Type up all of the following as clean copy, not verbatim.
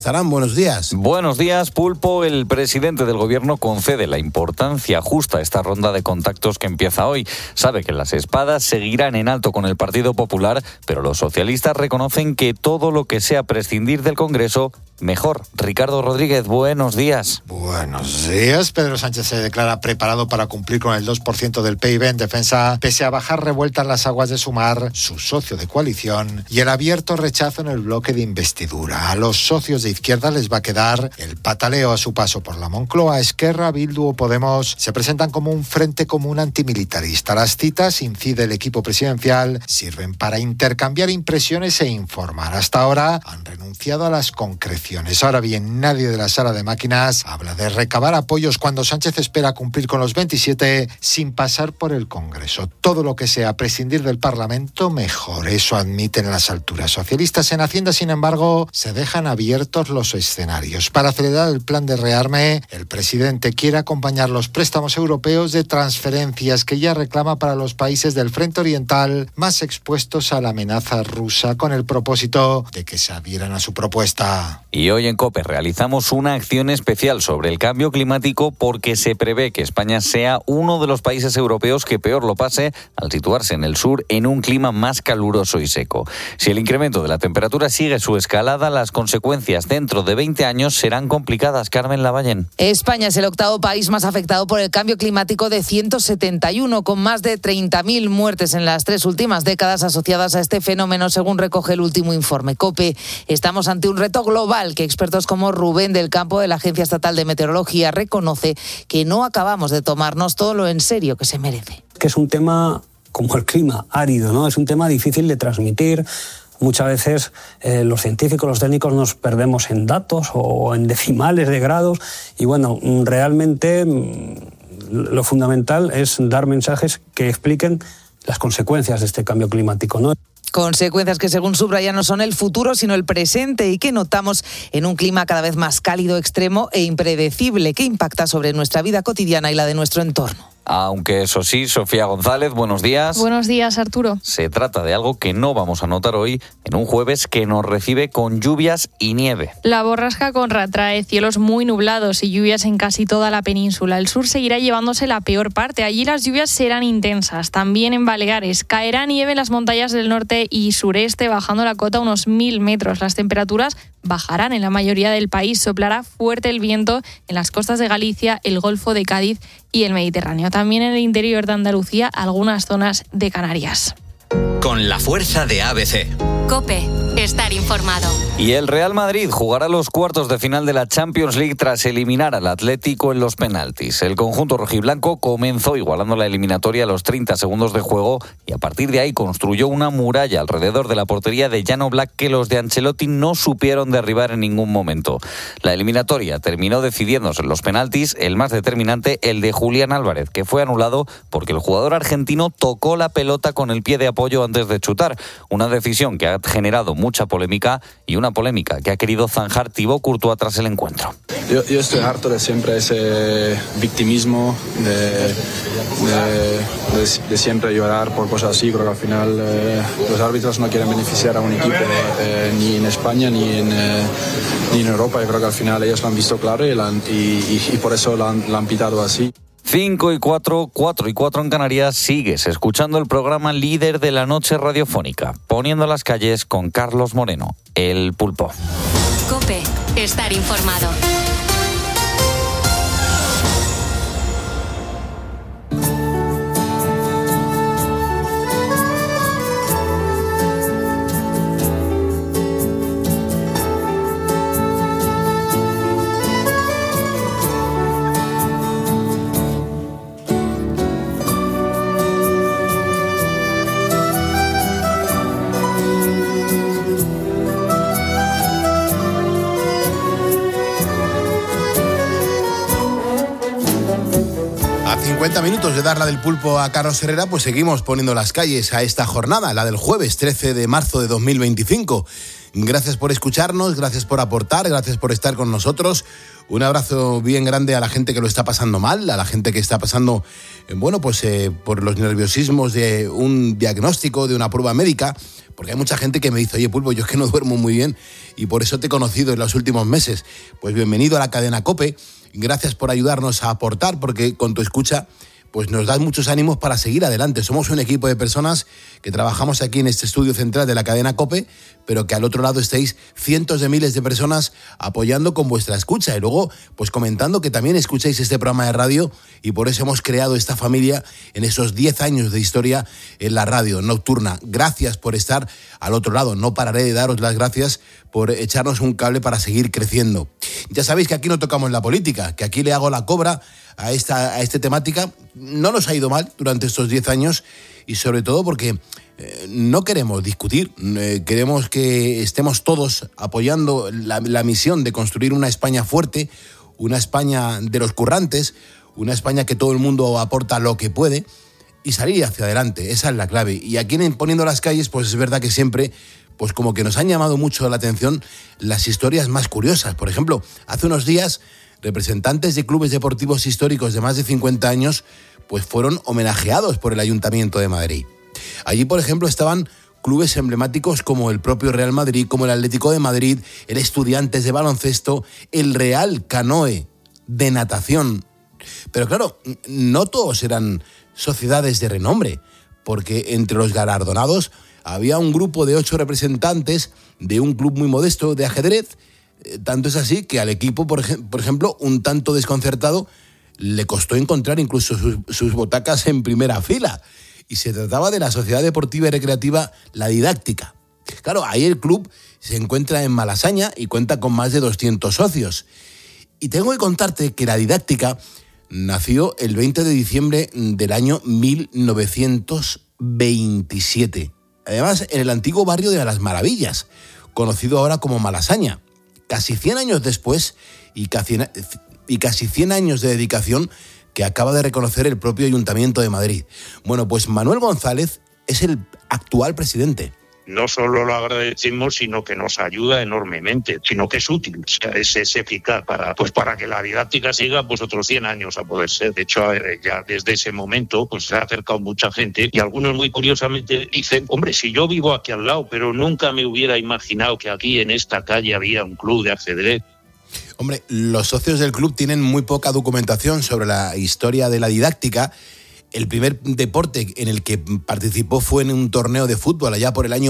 Estarán, buenos días. Buenos días, Pulpo. El presidente del Gobierno concede la importancia justa a esta ronda de contactos que empieza hoy. Sabe que las espadas seguirán en alto con el Partido Popular, pero los socialistas reconocen que todo lo que sea prescindir del Congreso, mejor. Ricardo Rodríguez, buenos días. Buenos días. Pedro Sánchez se declara preparado para cumplir con el 2% del PIB en defensa, pese a bajar revueltas las aguas de Sumar, su socio de coalición, y el abierto rechazo en el bloque de investidura. A los socios de izquierda les va a quedar el pataleo a su paso por la Moncloa. Esquerra, Bildu o Podemos se presentan como un frente común antimilitarista. Las citas, incide el equipo presidencial, sirven para intercambiar impresiones e informar. Hasta ahora han renunciado a las concreciones. Ahora bien, nadie de la sala de máquinas habla de recabar apoyos cuando Sánchez espera cumplir con los 27 sin pasar por el Congreso. Todo lo que sea prescindir del Parlamento, mejor. Eso admiten las alturas. Socialistas en Hacienda, sin embargo, se dejan abiertos los escenarios. Para acelerar el plan de rearme, el presidente quiere acompañar los préstamos europeos de transferencias que ya reclama para los países del Frente Oriental más expuestos a la amenaza rusa, con el propósito de que se adhieran a su propuesta. Y hoy en COPE realizamos una acción especial sobre el cambio climático porque se prevé que España sea uno de los países europeos que peor lo pase al situarse en el sur en un clima más caluroso y seco. Si el incremento de la temperatura sigue su escalada, las consecuencias dentro de 20 años serán complicadas. Carmen Lavallén. España es el octavo país más afectado por el cambio climático de 171, con más de 30.000 muertes en las 3 últimas décadas asociadas a este fenómeno, según recoge el último informe COPE. Estamos ante un reto global que expertos como Rubén del Campo de la Agencia Estatal de Meteorología reconoce que no acabamos de tomarnos todo lo en serio que se merece. Que es un tema como el clima, árido, ¿no? Es un tema difícil de transmitir. Muchas veces los científicos, los técnicos nos perdemos en datos o en decimales de grados y bueno, realmente lo fundamental es dar mensajes que expliquen las consecuencias de este cambio climático, ¿no? Consecuencias que, según subraya, no son el futuro, sino el presente y que notamos en un clima cada vez más cálido, extremo e impredecible que impacta sobre nuestra vida cotidiana y la de nuestro entorno. Aunque eso sí, Sofía González, buenos días. Buenos días, Arturo. Se trata de algo que no vamos a notar hoy en un jueves que nos recibe con lluvias y nieve. La borrasca Conrad trae cielos muy nublados y lluvias en casi toda la península. El sur seguirá llevándose la peor parte. Allí las lluvias serán intensas. También en Baleares caerá nieve en las montañas del norte y sureste, bajando la cota unos 1.000 metros. Las temperaturas bajarán en la mayoría del país. Soplará fuerte el viento en las costas de Galicia, el Golfo de Cádiz y el Mediterráneo. También en el interior de Andalucía, algunas zonas de Canarias. Con la fuerza de ABC. COPE. Estar informado. Y el Real Madrid jugará los cuartos de final de la Champions League tras eliminar al Atlético en los penaltis. El conjunto rojiblanco comenzó igualando la eliminatoria a los 30 segundos de juego y a partir de ahí construyó una muralla alrededor de la portería de Jan Oblak que los de Ancelotti no supieron derribar en ningún momento. La eliminatoria terminó decidiéndose en los penaltis, el más determinante, el de Julián Álvarez, que fue anulado porque el jugador argentino tocó la pelota con el pie de apoyo antes de chutar. Una decisión que ha generado mucha polémica y una polémica que ha querido zanjar Thibaut Courtois tras el encuentro. Yo estoy harto de siempre ese victimismo, de siempre llorar por cosas así. Creo que al final los árbitros no quieren beneficiar a un equipo ni en España ni en Europa. Yo creo que al final ellos lo han visto claro y por eso lo han pitado así. 5 y 4, 4 y 4 en Canarias. Sigues escuchando el programa líder de la noche radiofónica, Poniendo las calles con Carlos Moreno, el Pulpo. COPE. Estar informado. A 50 minutos de dar la del Pulpo a Carlos Herrera, pues seguimos poniendo las calles a esta jornada, la del jueves 13 de marzo de 2025. Gracias por escucharnos, gracias por aportar, gracias por estar con nosotros. Un abrazo bien grande a la gente que lo está pasando mal, a la gente que está pasando, por los nerviosismos de un diagnóstico, de una prueba médica, porque hay mucha gente que me dice, oye, Pulpo, yo es que no duermo muy bien y por eso te he conocido en los últimos meses. Pues bienvenido a la cadena COPE, gracias por ayudarnos a aportar, porque con tu escucha pues nos das muchos ánimos para seguir adelante. Somos un equipo de personas que trabajamos aquí en este estudio central de la cadena COPE, pero que al otro lado estáis cientos de miles de personas apoyando con vuestra escucha y luego pues comentando que también escucháis este programa de radio, y por eso hemos creado esta familia en esos 10 años de historia en la radio nocturna. Gracias por estar al otro lado. No pararé de daros las gracias por echarnos un cable para seguir creciendo. Ya sabéis que aquí no tocamos la política, que aquí le hago la cobra a esta temática. No nos ha ido mal durante estos 10 años y sobre todo porque no queremos discutir, queremos que estemos todos apoyando la misión de construir una España fuerte, una España de los currantes, una España que todo el mundo aporta lo que puede y salir hacia adelante. Esa es la clave. Y aquí en Poniendo las Calles, pues es verdad que siempre pues como que nos han llamado mucho la atención las historias más curiosas. Por ejemplo, hace unos días, representantes de clubes deportivos históricos de más de 50 años pues fueron homenajeados por el Ayuntamiento de Madrid. Allí, por ejemplo, estaban clubes emblemáticos como el propio Real Madrid, como el Atlético de Madrid, el Estudiantes de baloncesto, el Real Canoe de natación. Pero claro, no todos eran sociedades de renombre, porque entre los galardonados había un grupo de 8 representantes de un club muy modesto de ajedrez. Tanto es así que al equipo, por ejemplo, un tanto desconcertado, le costó encontrar incluso sus butacas en primera fila. Y se trataba de la Sociedad Deportiva y Recreativa La Didáctica. Claro, ahí el club se encuentra en Malasaña y cuenta con más de 200 socios. Y tengo que contarte que La Didáctica nació el 20 de diciembre del año 1927. Además, en el antiguo barrio de Las Maravillas, conocido ahora como Malasaña. Casi 100 años después y casi 100 años de dedicación que acaba de reconocer el propio Ayuntamiento de Madrid. Bueno, pues Manuel González es el actual presidente. No solo lo agradecemos, sino que nos ayuda enormemente, sino que es útil, o sea, es eficaz para que la didáctica siga pues otros 100 años a poder ser. De hecho, ya desde ese momento pues se ha acercado mucha gente y algunos muy curiosamente dicen, hombre, si yo vivo aquí al lado, pero nunca me hubiera imaginado que aquí en esta calle había un club de ajedrez. Hombre, los socios del club tienen muy poca documentación sobre la historia de la didáctica. El primer deporte en el que participó fue en un torneo de fútbol allá por el año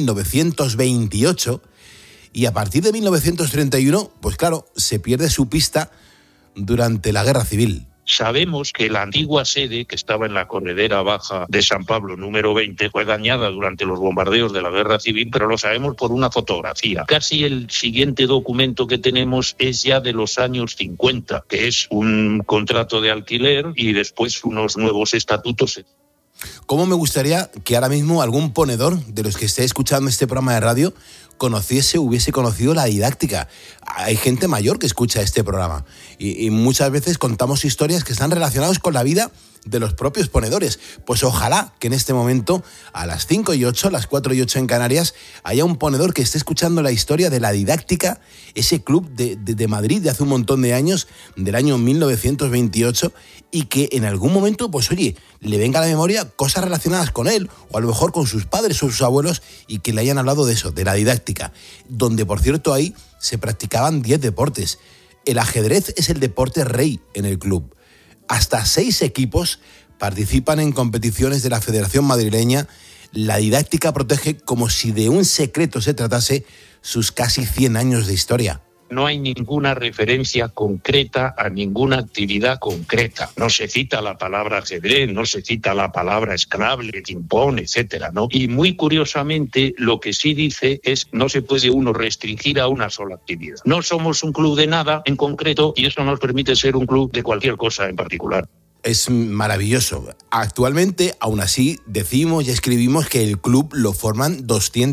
1928 y a partir de 1931, pues claro, se pierde su pista durante la Guerra Civil. Sabemos que la antigua sede, que estaba en la corredera baja de San Pablo número 20, fue dañada durante los bombardeos de la Guerra Civil, pero lo sabemos por una fotografía. Casi el siguiente documento que tenemos es ya de los años 50, que es un contrato de alquiler y después unos nuevos estatutos. ¿Cómo me gustaría que ahora mismo algún ponedor de los que esté escuchando este programa de radio hubiese conocido la didáctica? Hay gente mayor que escucha este programa y muchas veces contamos historias que están relacionadas con la vida de los propios ponedores. Pues ojalá que en este momento, a las 5:08, las 4:08 en Canarias, haya un ponedor que esté escuchando la historia de la didáctica, ese club de Madrid de hace un montón de años, del año 1928, y que en algún momento, pues oye, le venga a la memoria cosas relacionadas con él, o a lo mejor con sus padres o sus abuelos, y que le hayan hablado de eso, de la didáctica, donde, por cierto, ahí se practicaban 10 deportes. El ajedrez es el deporte rey en el club. Hasta 6 equipos participan en competiciones de la Federación Madrileña. La didáctica protege, como si de un secreto se tratase, sus casi 100 años de historia. No hay ninguna referencia concreta a ninguna actividad concreta. No se cita la palabra ajedrez, no se cita la palabra Scrabble, ping-pong, etcétera, ¿no? Y muy curiosamente, lo que sí dice es no se puede uno restringir a una sola actividad. No somos un club de nada en concreto y eso nos permite ser un club de cualquier cosa en particular. Es maravilloso. Actualmente, aún así, decimos y escribimos que el club lo forman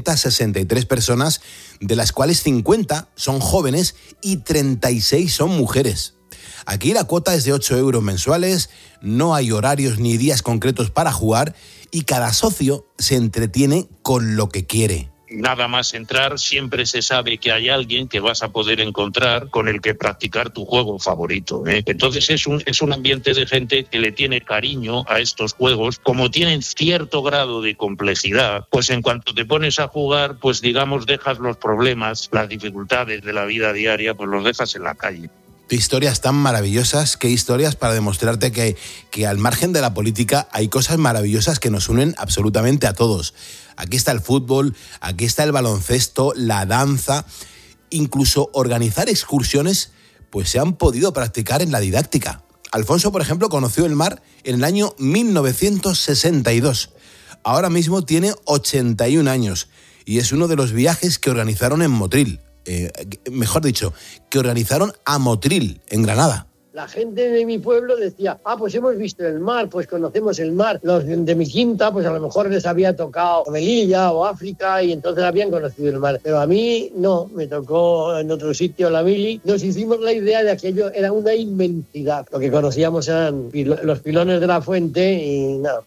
263 personas, de las cuales 50 son jóvenes y 36 son mujeres. Aquí la cuota es de 8 euros mensuales, no hay horarios ni días concretos para jugar y cada socio se entretiene con lo que quiere. nada más entrar siempre se sabe que hay alguien que vas a poder encontrar con el que practicar tu juego favorito, ¿eh? Entonces es un ambiente de gente que le tiene cariño a estos juegos. Como tienen cierto grado de complejidad, pues en cuanto te pones a jugar, pues digamos dejas los problemas, las dificultades de la vida diaria, pues los dejas en la calle. Qué historias tan maravillosas, qué historias para demostrarte que al margen de la política hay cosas maravillosas que nos unen absolutamente a todos. Aquí está el fútbol, aquí está el baloncesto, la danza, incluso organizar excursiones, pues se han podido practicar en la didáctica. Alfonso, por ejemplo, conoció el mar en el año 1962. Ahora mismo tiene 81 años y es uno de los viajes que organizaron en Motril. Mejor dicho, que organizaron a Motril, en Granada. La gente de mi pueblo decía, pues hemos visto el mar, pues conocemos el mar. Los de mi quinta, pues a lo mejor les había tocado Melilla o África y entonces habían conocido el mar. Pero a mí no, me tocó en otro sitio la mili. Nos hicimos la idea de aquello, era una inmensidad. Lo que conocíamos eran los pilones de la fuente y nada.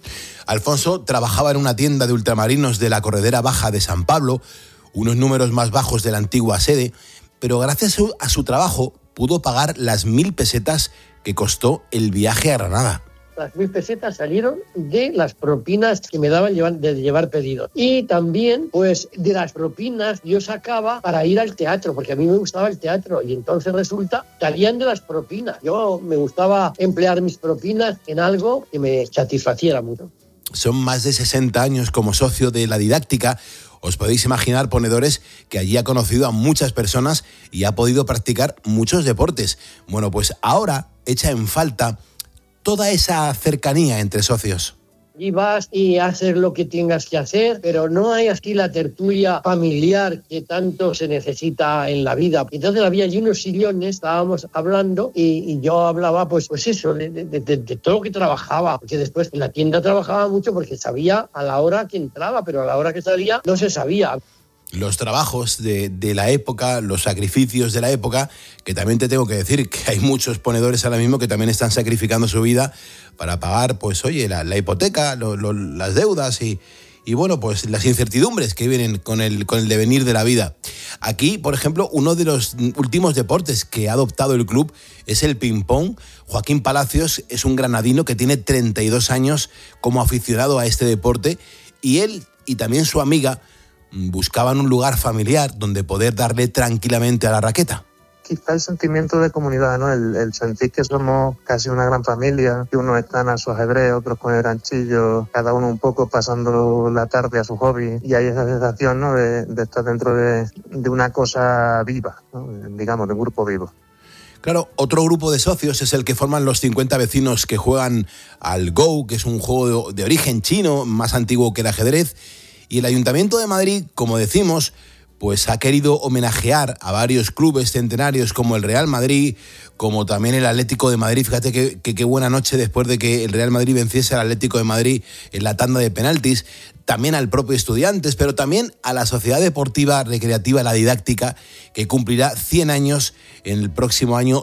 Alfonso trabajaba en una tienda de ultramarinos de la Corredera Baja de San Pablo, unos números más bajos de la antigua sede, pero gracias a su trabajo pudo pagar las 1.000 pesetas que costó el viaje a Granada. Las 1.000 pesetas salieron de las propinas que me daban de llevar pedidos. Y también, pues, de las propinas yo sacaba para ir al teatro, porque a mí me gustaba el teatro. Y entonces resulta, salían de las propinas. Yo me gustaba emplear mis propinas en algo que me satisfaciera mucho. Son más de 60 años como socio de la didáctica. Os podéis imaginar, ponedores, que allí ha conocido a muchas personas y ha podido practicar muchos deportes. Bueno, pues ahora echa en falta toda esa cercanía entre socios. Y vas y haces lo que tengas que hacer, pero no hay así la tertulia familiar que tanto se necesita en la vida. Entonces había allí unos sillones, estábamos hablando y yo hablaba pues eso, de todo lo que trabajaba, porque después en la tienda trabajaba mucho porque sabía a la hora que entraba, pero a la hora que salía no se sabía. Los trabajos de la época, los sacrificios de la época, que también te tengo que decir que hay muchos ponedores ahora mismo que también están sacrificando su vida para pagar, pues oye, la hipoteca, las deudas y bueno, pues las incertidumbres que vienen con el devenir de la vida. Aquí, por ejemplo, uno de los últimos deportes que ha adoptado el club es el ping-pong. Joaquín Palacios es un granadino que tiene 32 años como aficionado a este deporte y él y también su amiga buscaban un lugar familiar donde poder darle tranquilamente a la raqueta. Quizá el sentimiento de comunidad, ¿no? El sentir que somos casi una gran familia, que unos están a su ajedrez, otros con el ganchillo, cada uno un poco pasando la tarde a su hobby, y hay esa sensación, ¿no? de estar dentro de una cosa viva, ¿no? Digamos, de un grupo vivo. Claro, otro grupo de socios es el que forman los 50 vecinos que juegan al Go, que es un juego de origen chino, más antiguo que el ajedrez. Y el Ayuntamiento de Madrid, como decimos, pues ha querido homenajear a varios clubes centenarios como el Real Madrid, como también el Atlético de Madrid. Fíjate qué buena noche después de que el Real Madrid venciese al Atlético de Madrid en la tanda de penaltis. También al propio Estudiantes, pero también a la Sociedad Deportiva Recreativa La Didáctica, que cumplirá 100 años en el próximo año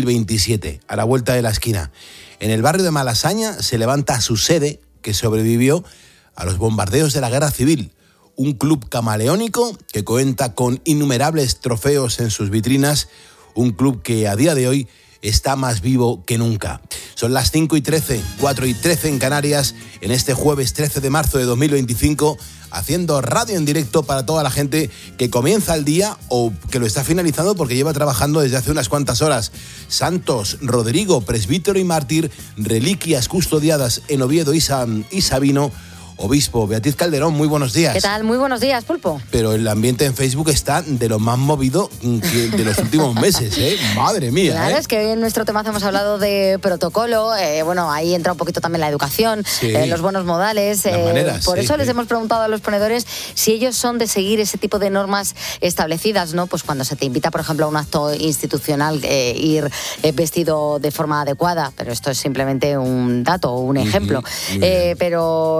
2027, a la vuelta de la esquina. En el barrio de Malasaña se levanta su sede, que sobrevivió a los bombardeos de la Guerra Civil. Un club camaleónico que cuenta con innumerables trofeos en sus vitrinas, un club que a día de hoy está más vivo que nunca. Son las 5:13, 4:13 en Canarias, en este jueves 13 de marzo de 2025, haciendo radio en directo para toda la gente que comienza el día o que lo está finalizando porque lleva trabajando desde hace unas cuantas horas. Santos, Rodrigo, presbítero y mártir, reliquias custodiadas en Oviedo y Sabino. Obispo, Beatriz Calderón, muy buenos días. ¿Qué tal? Muy buenos días, Pulpo. Pero el ambiente en Facebook está de lo más movido de los últimos meses, ¿eh? Madre mía. Claro, es que hoy en nuestro temazo hemos hablado de protocolo, bueno, ahí entra un poquito también la educación, sí, los buenos modales. Las maneras, por eso sí, les hemos preguntado a los ponedores si ellos son de seguir ese tipo de normas establecidas, ¿no? Pues cuando se te invita, por ejemplo, a un acto institucional, ir vestido de forma adecuada, pero esto es simplemente un dato o un ejemplo. Pero en la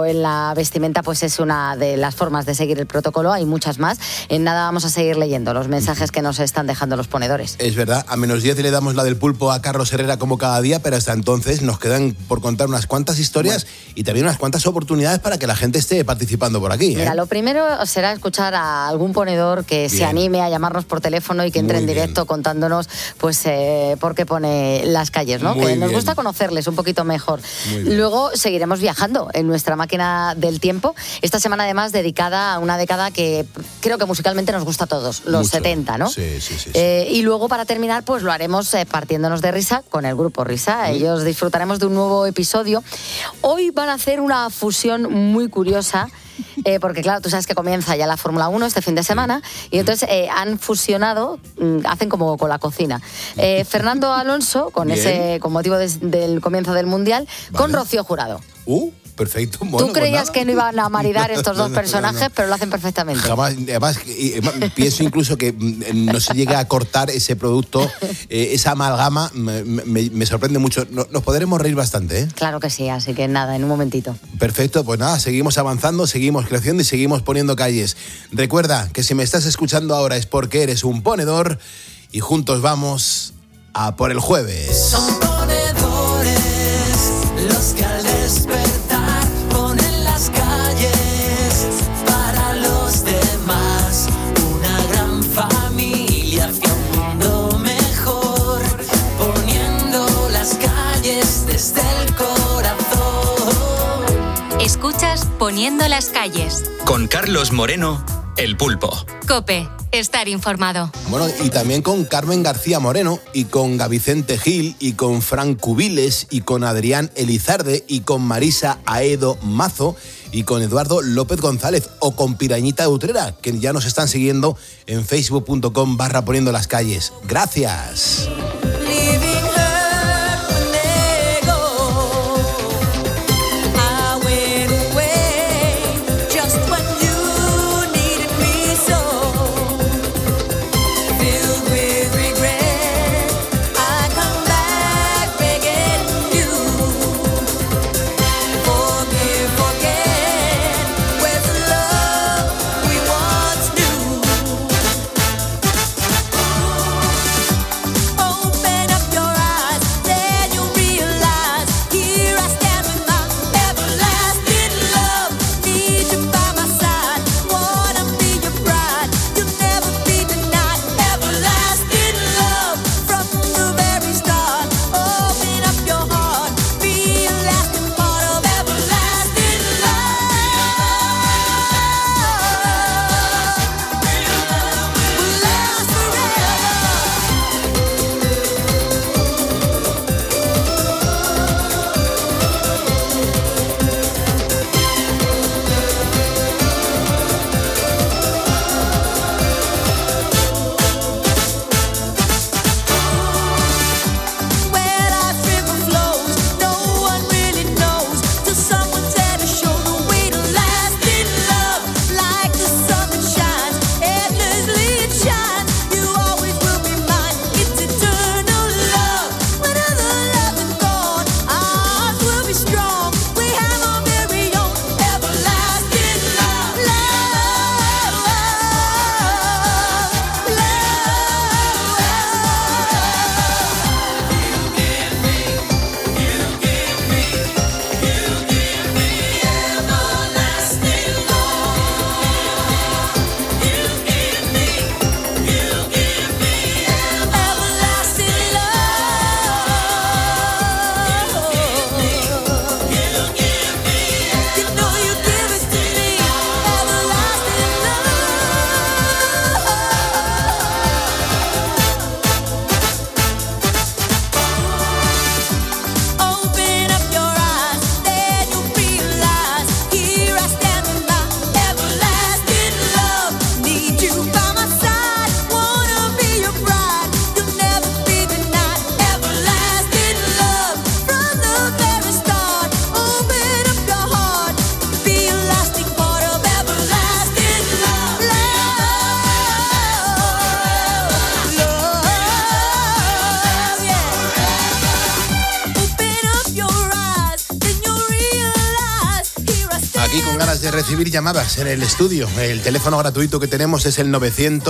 la vestimenta pues es una de las formas de seguir el protocolo, hay muchas más. En nada vamos a seguir leyendo los mensajes que nos están dejando los ponedores. Es verdad, a -10 le damos la del pulpo a Carlos Herrera como cada día, pero hasta entonces nos quedan por contar unas cuantas historias y también unas cuantas oportunidades para que la gente esté participando por aquí. Mira, lo primero será escuchar a algún ponedor que se anime a llamarnos por teléfono y que entre en directo contándonos pues por qué pone las calles, ¿no? Que nos gusta conocerles un poquito mejor. Luego seguiremos viajando en nuestra máquina del tiempo. Esta semana además dedicada a una década que creo que musicalmente nos gusta a todos, los 70, ¿no? Sí. Y luego para terminar pues lo haremos partiéndonos de risa con el grupo Risa. Ellos disfrutaremos de un nuevo episodio. Hoy van a hacer una fusión muy curiosa. Porque claro, tú sabes que comienza ya la Fórmula 1 este fin de semana y entonces han fusionado, hacen como con la cocina. Fernando Alonso, con motivo del comienzo del Mundial, con Rocío Jurado. Perfecto. Bueno, tú creías pues que no iban a maridar estos dos personajes, pero lo hacen perfectamente. Jamás, además, pienso incluso que no se llegue a cortar ese producto, esa amalgama, me sorprende mucho. Nos podremos reír bastante, ¿eh? Claro que sí, así que nada, en un momentito. Perfecto, pues nada, seguimos avanzando, seguimos creciendo y seguimos poniendo calles. Recuerda que si me estás escuchando ahora es porque eres un ponedor y juntos vamos a por el jueves. Son ponedores los que al despertar ponen las calles para los demás, una gran familia hacia un mundo mejor, poniendo las calles desde el corazón. Escuchas Poniendo las calles. Con Carlos Moreno, El Pulpo. COPE, estar informado. Bueno, y también con Carmen García Moreno, y con Gavicente Gil, y con Fran Cubiles, y con Adrián Elizarde, y con Marisa Aedo Mazo, y con Eduardo López González, o con Pirañita Utrera, que ya nos están siguiendo en facebook.com/poniendo las calles. ¡Gracias! Oh ganas de recibir llamadas en el estudio. El teléfono gratuito que tenemos es el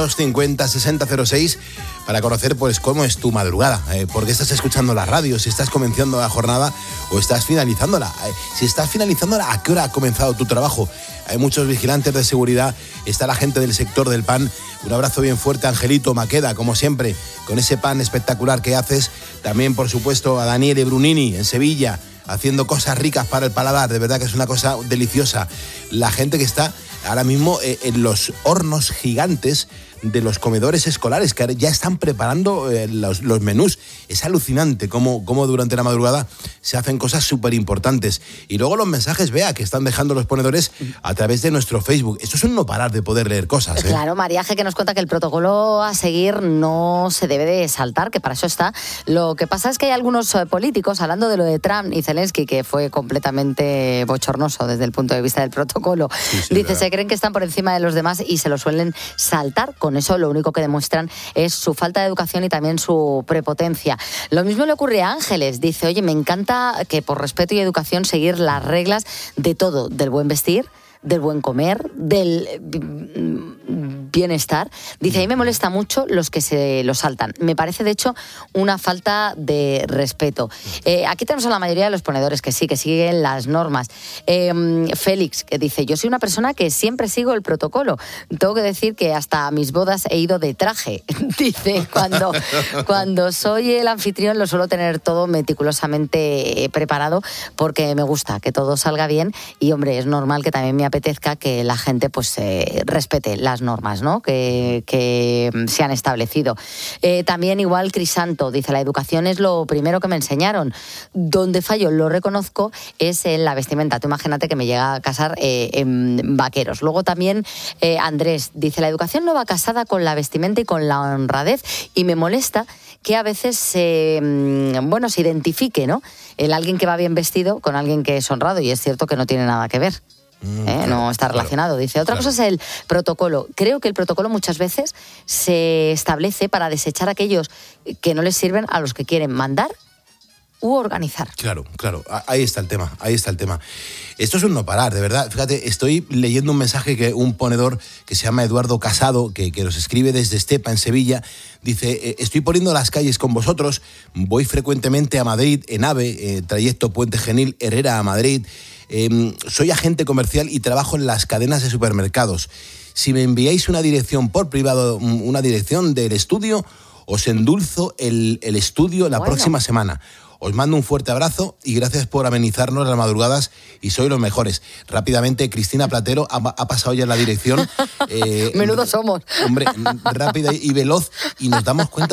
950-6006 para conocer pues cómo es tu madrugada, por qué estás escuchando la radio, si estás comenzando la jornada o estás finalizándola. Si estás finalizándola, ¿a qué hora ha comenzado tu trabajo? Hay muchos vigilantes de seguridad, está la gente del sector del pan. Un abrazo bien fuerte a Angelito Maqueda, como siempre, con ese pan espectacular que haces. También, por supuesto, a Daniele Brunini en Sevilla, haciendo cosas ricas para el paladar. De verdad que es una cosa deliciosa. La gente que está ahora mismo en los hornos gigantes de los comedores escolares, que ya están preparando los menús. Es alucinante cómo durante la madrugada se hacen cosas súper importantes. Y luego los mensajes, Bea, que están dejando los ponedores a través de nuestro Facebook. Esto es un no parar de poder leer cosas. Claro, Mariaje, que nos cuenta que el protocolo a seguir no se debe de saltar, que para eso está. Lo que pasa es que hay algunos políticos, hablando de lo de Trump y Zelensky, que fue completamente bochornoso desde el punto de vista del protocolo. Sí, dice, se creen que están por encima de los demás y se lo suelen saltar. Con eso lo único que demuestran es su falta de educación y también su prepotencia. Lo mismo le ocurre a Ángeles. Dice, oye, me encanta que por respeto y educación seguir las reglas de todo, del buen vestir, del buen comer, del bienestar. Dice, a mí me molesta mucho los que se lo saltan. Me parece, de hecho, una falta de respeto. Aquí tenemos a la mayoría de los ponedores que sí, que siguen las normas. Félix, que dice, yo soy una persona que siempre sigo el protocolo. Tengo que decir que hasta a mis bodas he ido de traje. Dice, cuando soy el anfitrión lo suelo tener todo meticulosamente preparado porque me gusta que todo salga bien y, hombre, es normal que también me apetezca que la gente pues respete las normas, ¿no? que se han establecido. También igual Crisanto dice, la educación es lo primero que me enseñaron. Donde fallo, lo reconozco, es en la vestimenta. Tú imagínate que me llega a casar en vaqueros. Luego también Andrés dice, la educación no va casada con la vestimenta y con la honradez, y me molesta que a veces se identifique, ¿no? Alguien que va bien vestido con alguien que es honrado, y es cierto que no tiene nada que ver. No está relacionado. Dice, otra cosa es el protocolo. Creo que el protocolo muchas veces se establece para desechar a aquellos que no les sirven a los que quieren mandar u organizar. Claro, ahí está el tema. Esto es un no parar, de verdad. Fíjate, estoy leyendo un mensaje que un ponedor que se llama Eduardo Casado, que nos escribe desde Estepa, en Sevilla, dice, estoy poniendo las calles con vosotros, voy frecuentemente a Madrid en AVE, trayecto Puente Genil, Herrera a Madrid. Soy agente comercial y trabajo en las cadenas de supermercados. Si me enviáis una dirección por privado, una dirección del estudio, os endulzo el estudio la próxima semana. Os mando un fuerte abrazo y gracias por amenizarnos las madrugadas y sois los mejores. Rápidamente, Cristina Platero ha pasado ya la dirección. Menudo somos. Hombre, rápida y veloz, y nos damos cuenta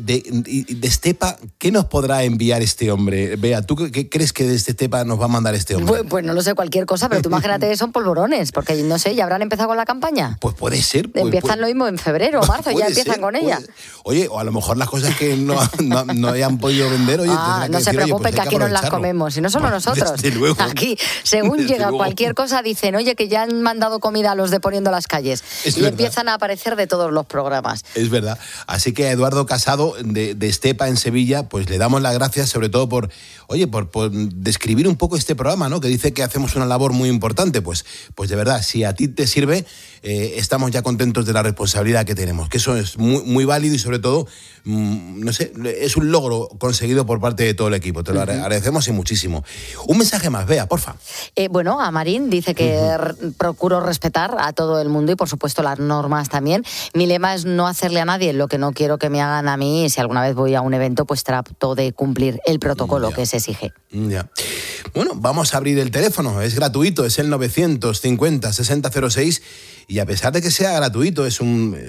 de Estepa. ¿Qué nos podrá enviar este hombre? Bea, ¿tú qué crees que desde Estepa nos va a mandar este hombre? Pues no lo sé, cualquier cosa, pero tú imagínate, son polvorones, porque no sé, ¿ya habrán empezado con la campaña? Pues puede ser. Empiezan lo mismo en febrero o marzo, ya empiezan con ella. Oye, o a lo mejor las cosas que no hayan podido vender, oye, no se preocupe, que aquí nos las comemos, y no solo nosotros. Aquí, según llega cualquier cosa, dicen, oye, que ya han mandado comida a los de Poniendo las Calles. Empiezan a aparecer de todos los programas. Es verdad. Así que a Eduardo Casado, de Estepa, en Sevilla, pues le damos las gracias, sobre todo por describir un poco este programa, ¿no? Que dice que hacemos una labor muy importante. Pues de verdad, si a ti te sirve, estamos ya contentos de la responsabilidad que tenemos, que eso es muy, muy válido y sobre todo, no sé, es un logro conseguido por parte de todo el equipo. Te lo agradecemos y muchísimo. Un mensaje más, Bea, porfa. A Marín dice que procuro respetar a todo el mundo y por supuesto las normas también. Mi lema es no hacerle a nadie lo que no quiero que me hagan a mí, y si alguna vez voy a un evento, pues trato de cumplir el protocolo que se exige. Ya. Bueno, vamos a abrir el teléfono, es gratuito, es el 950-6006, y a pesar de que sea gratuito, es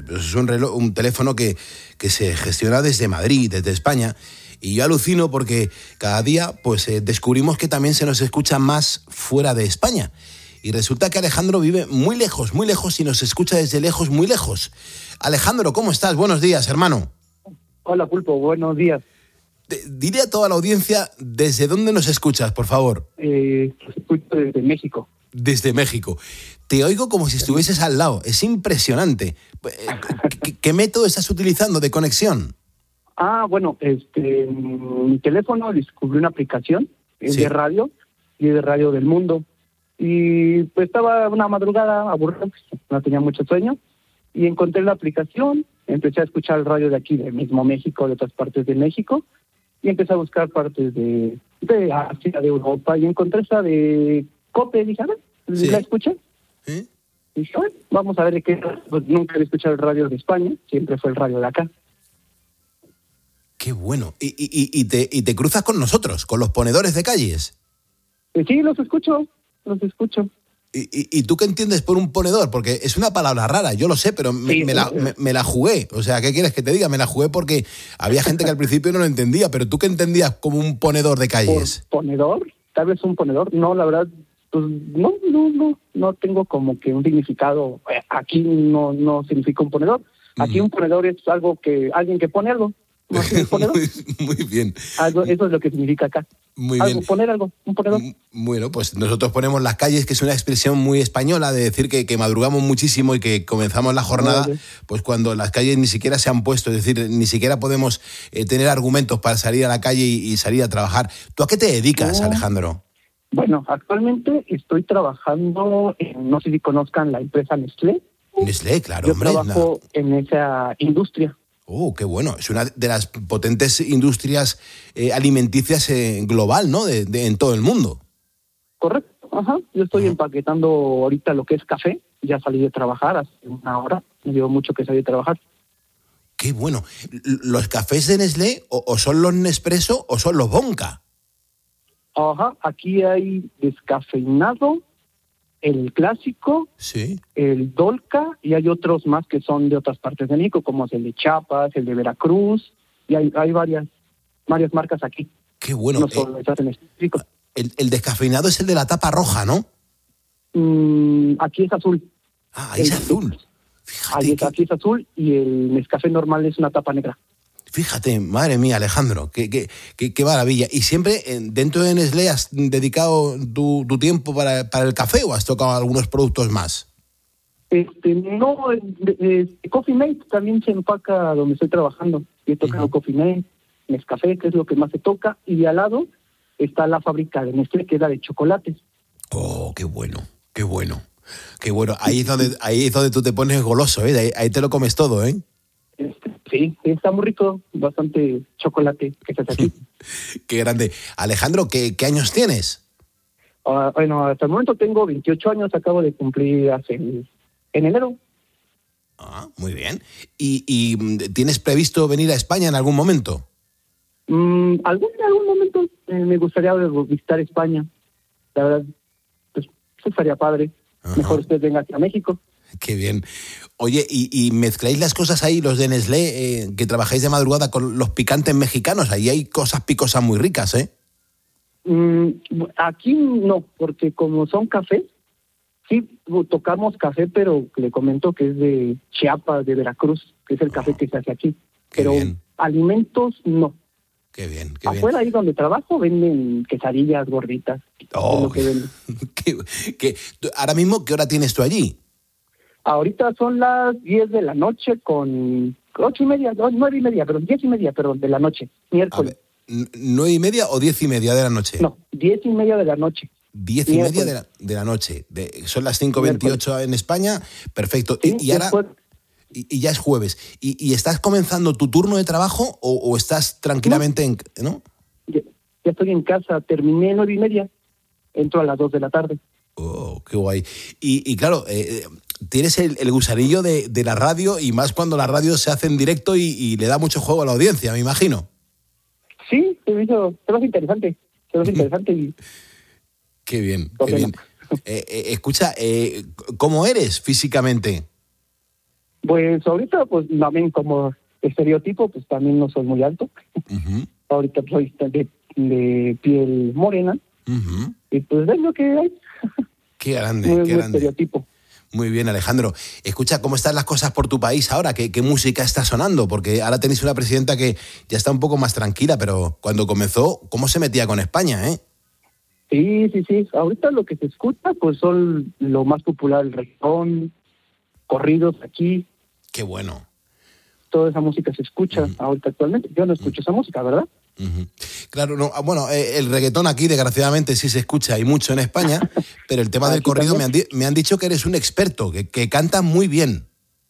un teléfono que se gestiona desde Madrid, desde España. Y yo alucino porque cada día pues descubrimos que también se nos escucha más fuera de España. Y resulta que Alejandro vive muy lejos y nos escucha desde lejos, muy lejos. Alejandro, ¿cómo estás? Buenos días, hermano. Hola, Pulpo, buenos días. Dile a toda la audiencia desde dónde nos escuchas, por favor. Escucho desde México. Desde México. Te oigo como si estuvieses al lado. Es impresionante. ¿Qué método estás utilizando de conexión? Mi teléfono descubrió una aplicación de radio, y es de Radio del Mundo. Y pues estaba una madrugada aburrido, no tenía mucho sueñño, y encontré la aplicación, empecé a escuchar el radio de aquí, de mismo México, de otras partes de México, y empecé a buscar partes de Asia, de Europa, y encontré esa de COPE, dije, a ver, la escuché. ¿Sí? Y dije, bueno, vamos a ver de qué. Pues nunca había escuchado el radio de España, siempre fue el radio de acá. Qué bueno. ¿Y te cruzas con nosotros, con los ponedores de calles? Sí, los escucho. ¿Y tú qué entiendes por un ponedor? Porque es una palabra rara, yo lo sé, pero me la jugué. O sea, ¿qué quieres que te diga? Me la jugué porque había gente que al principio no lo entendía, pero ¿tú qué entendías como un ponedor de calles? ¿Ponedor? Tal vez un ponedor. No, la verdad, pues no tengo como que un significado. Aquí no significa un ponedor. Aquí un ponedor es alguien que pone algo. ¿No es un ponedor? Muy bien. Eso es lo que significa acá. Muy bien. Poner algo, un ponedor. Bueno, pues nosotros ponemos las calles, que es una expresión muy española de decir que madrugamos muchísimo y que comenzamos la jornada, pues cuando las calles ni siquiera se han puesto, es decir, ni siquiera podemos tener argumentos para salir a la calle y salir a trabajar. ¿Tú a qué te dedicas, Alejandro? Bueno, actualmente estoy trabajando no sé si conozcan la empresa Nestlé. Nestlé, claro, Yo hombre. trabajo en esa industria. Oh, qué bueno. Es una de las potentes industrias alimenticias global, ¿no? En todo el mundo. Correcto, ajá. Yo estoy empaquetando ahorita lo que es café. Ya salí de trabajar hace una hora. Me llevo mucho que salí de trabajar. Qué bueno. ¿Los cafés de Nestlé o son los Nespresso o son los Bonca? Ajá. Aquí hay descafeinado, el clásico, sí, el Dolca, y hay otros más que son de otras partes de México, como es el de Chiapas, el de Veracruz, y hay varias marcas aquí. Qué bueno. No solo esas en específico. El descafeinado es el de la tapa roja, ¿no? Aquí es azul. Ah, ahí es azul. Fíjate. Aquí es azul y el Nescafé normal es una tapa negra. Fíjate, madre mía, Alejandro, qué maravilla. ¿Y siempre dentro de Nestlé has dedicado tu tiempo para el café o has tocado algunos productos más? No, Coffee Mate también se empaca donde estoy trabajando. He tocado Coffee Mate, Nescafé, que es lo que más se toca, y al lado está la fábrica de Nestlé, que es la de chocolates. Oh, qué bueno, qué bueno. Qué bueno, ahí es donde tú te pones goloso, ¿eh? Ahí te lo comes todo, ¿eh? Sí, está muy rico, bastante chocolate que se hace aquí. Qué grande. Alejandro, ¿qué años tienes? Bueno, hasta el momento tengo 28 años, acabo de cumplir en enero. Ah, muy bien. ¿Y tienes previsto venir a España en algún momento? En algún momento me gustaría visitar España. La verdad, pues estaría padre. Ajá. Mejor usted venga aquí a México. Qué bien. Oye, ¿y mezcláis las cosas ahí, los de Nestlé, que trabajáis de madrugada con los picantes mexicanos? Ahí hay cosas picosas muy ricas, ¿eh? Aquí no, porque como son cafés, sí tocamos café, pero le comento que es de Chiapas, de Veracruz, que es el café que se hace aquí. Pero bien. Alimentos no. Qué bien, Afuera, ahí donde trabajo, venden quesadillas, gorditas. Oh, lo que venden. Ahora mismo, ¿qué hora tienes tú allí? Ahorita son las 10 de la noche con 9:30, perdón, de la noche, miércoles. Ver, ¿9:30 o 10:30 de la noche? No, 10:30 de la noche. 10:30 de la noche. Son las 5:28 en España. Perfecto. Sí, y ahora... Y ya es jueves. ¿Y estás comenzando tu turno de trabajo o estás tranquilamente ¿no? Ya estoy en casa, terminé 9:30, entro a las 2 de la tarde. Oh, qué guay. Y claro, tienes el gusanillo de la radio, y más cuando la radio se hace en directo y le da mucho juego a la audiencia, me imagino. Sí, se me hace interesante. Y... Qué bien, qué bien. Escucha, ¿cómo eres físicamente? Pues ahorita, pues también como estereotipo, pues también no soy muy alto. Uh-huh. Ahorita soy de piel morena. Uh-huh. Y pues es lo que hay. Qué grande, muy qué grande. Estereotipo. Muy bien, Alejandro. Escucha, ¿cómo están las cosas por tu país ahora? ¿Qué música está sonando? Porque ahora tenéis una presidenta que ya está un poco más tranquila, pero cuando comenzó, ¿cómo se metía con España, eh? Sí. Ahorita lo que se escucha, pues son lo más popular, el reggaetón, corridos aquí. Qué bueno. Toda esa música se escucha ahorita actualmente. Yo no escucho esa música, ¿verdad? Claro, no, bueno, el reggaetón aquí desgraciadamente sí se escucha y mucho en España, pero el tema del corrido me han dicho que eres un experto, que cantas muy bien.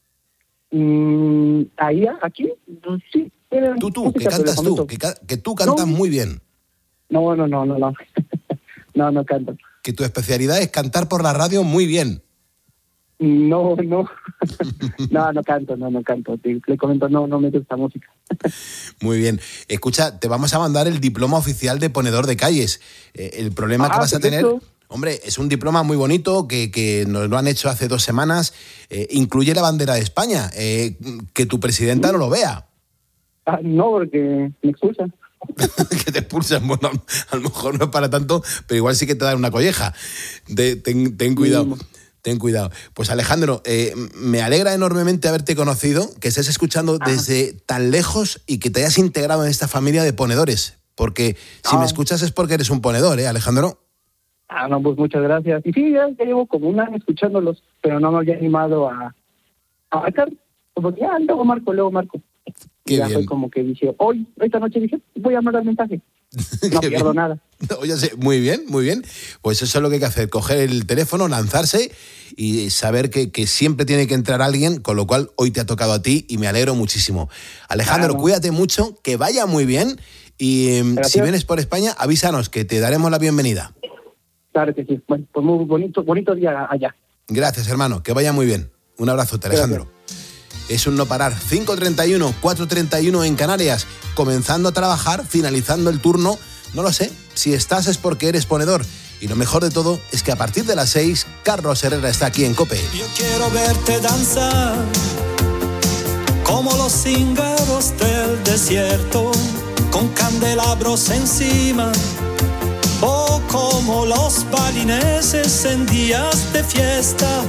Aquí, sí. Tú, que cantas tú, que tú cantas muy bien. No. No canto. Que tu especialidad es cantar por la radio muy bien. No canto. Le comento, no me gusta música. Muy bien. Escucha, te vamos a mandar el diploma oficial de ponedor de calles. El problema que vas a tener... Hombre, es un diploma muy bonito que nos lo han hecho hace 2 semanas. Incluye la bandera de España. Que tu presidenta no lo vea. No, porque me expulsan. Que te expulsan, bueno, a lo mejor no es para tanto, pero igual sí que te dan una colleja. Ten cuidado. Ten cuidado. Pues Alejandro, me alegra enormemente haberte conocido, que estés escuchando desde tan lejos y que te hayas integrado en esta familia de ponedores. Porque si me escuchas es porque eres un ponedor, Alejandro. No, pues muchas gracias. Y sí, ya llevo como un año escuchándolos, pero no me había animado a marcar. Como que luego marco. Qué ya bien. fue como que dije, esta noche dije, voy a mandar mensaje. No pierdo nada. Oye, muy bien. Pues eso es lo que hay que hacer, coger el teléfono, lanzarse y saber que siempre tiene que entrar alguien, con lo cual hoy te ha tocado a ti y me alegro muchísimo. Alejandro, cuídate mucho, que vaya muy bien y si vienes por España, avísanos que te daremos la bienvenida. Claro que sí. Bueno, pues muy bonito día allá. Gracias, hermano, que vaya muy bien. Un abrazo, Alejandro. Es un no parar. 5:31, 4:31 en Canarias, comenzando a trabajar, finalizando el turno. No lo sé, si estás es porque eres ponedor. Y lo mejor de todo es que a partir de las 6, Carlos Herrera está aquí en COPE. Yo quiero verte danzar como los cíngaros del desierto, con candelabros encima, o como los balineses en días de fiesta.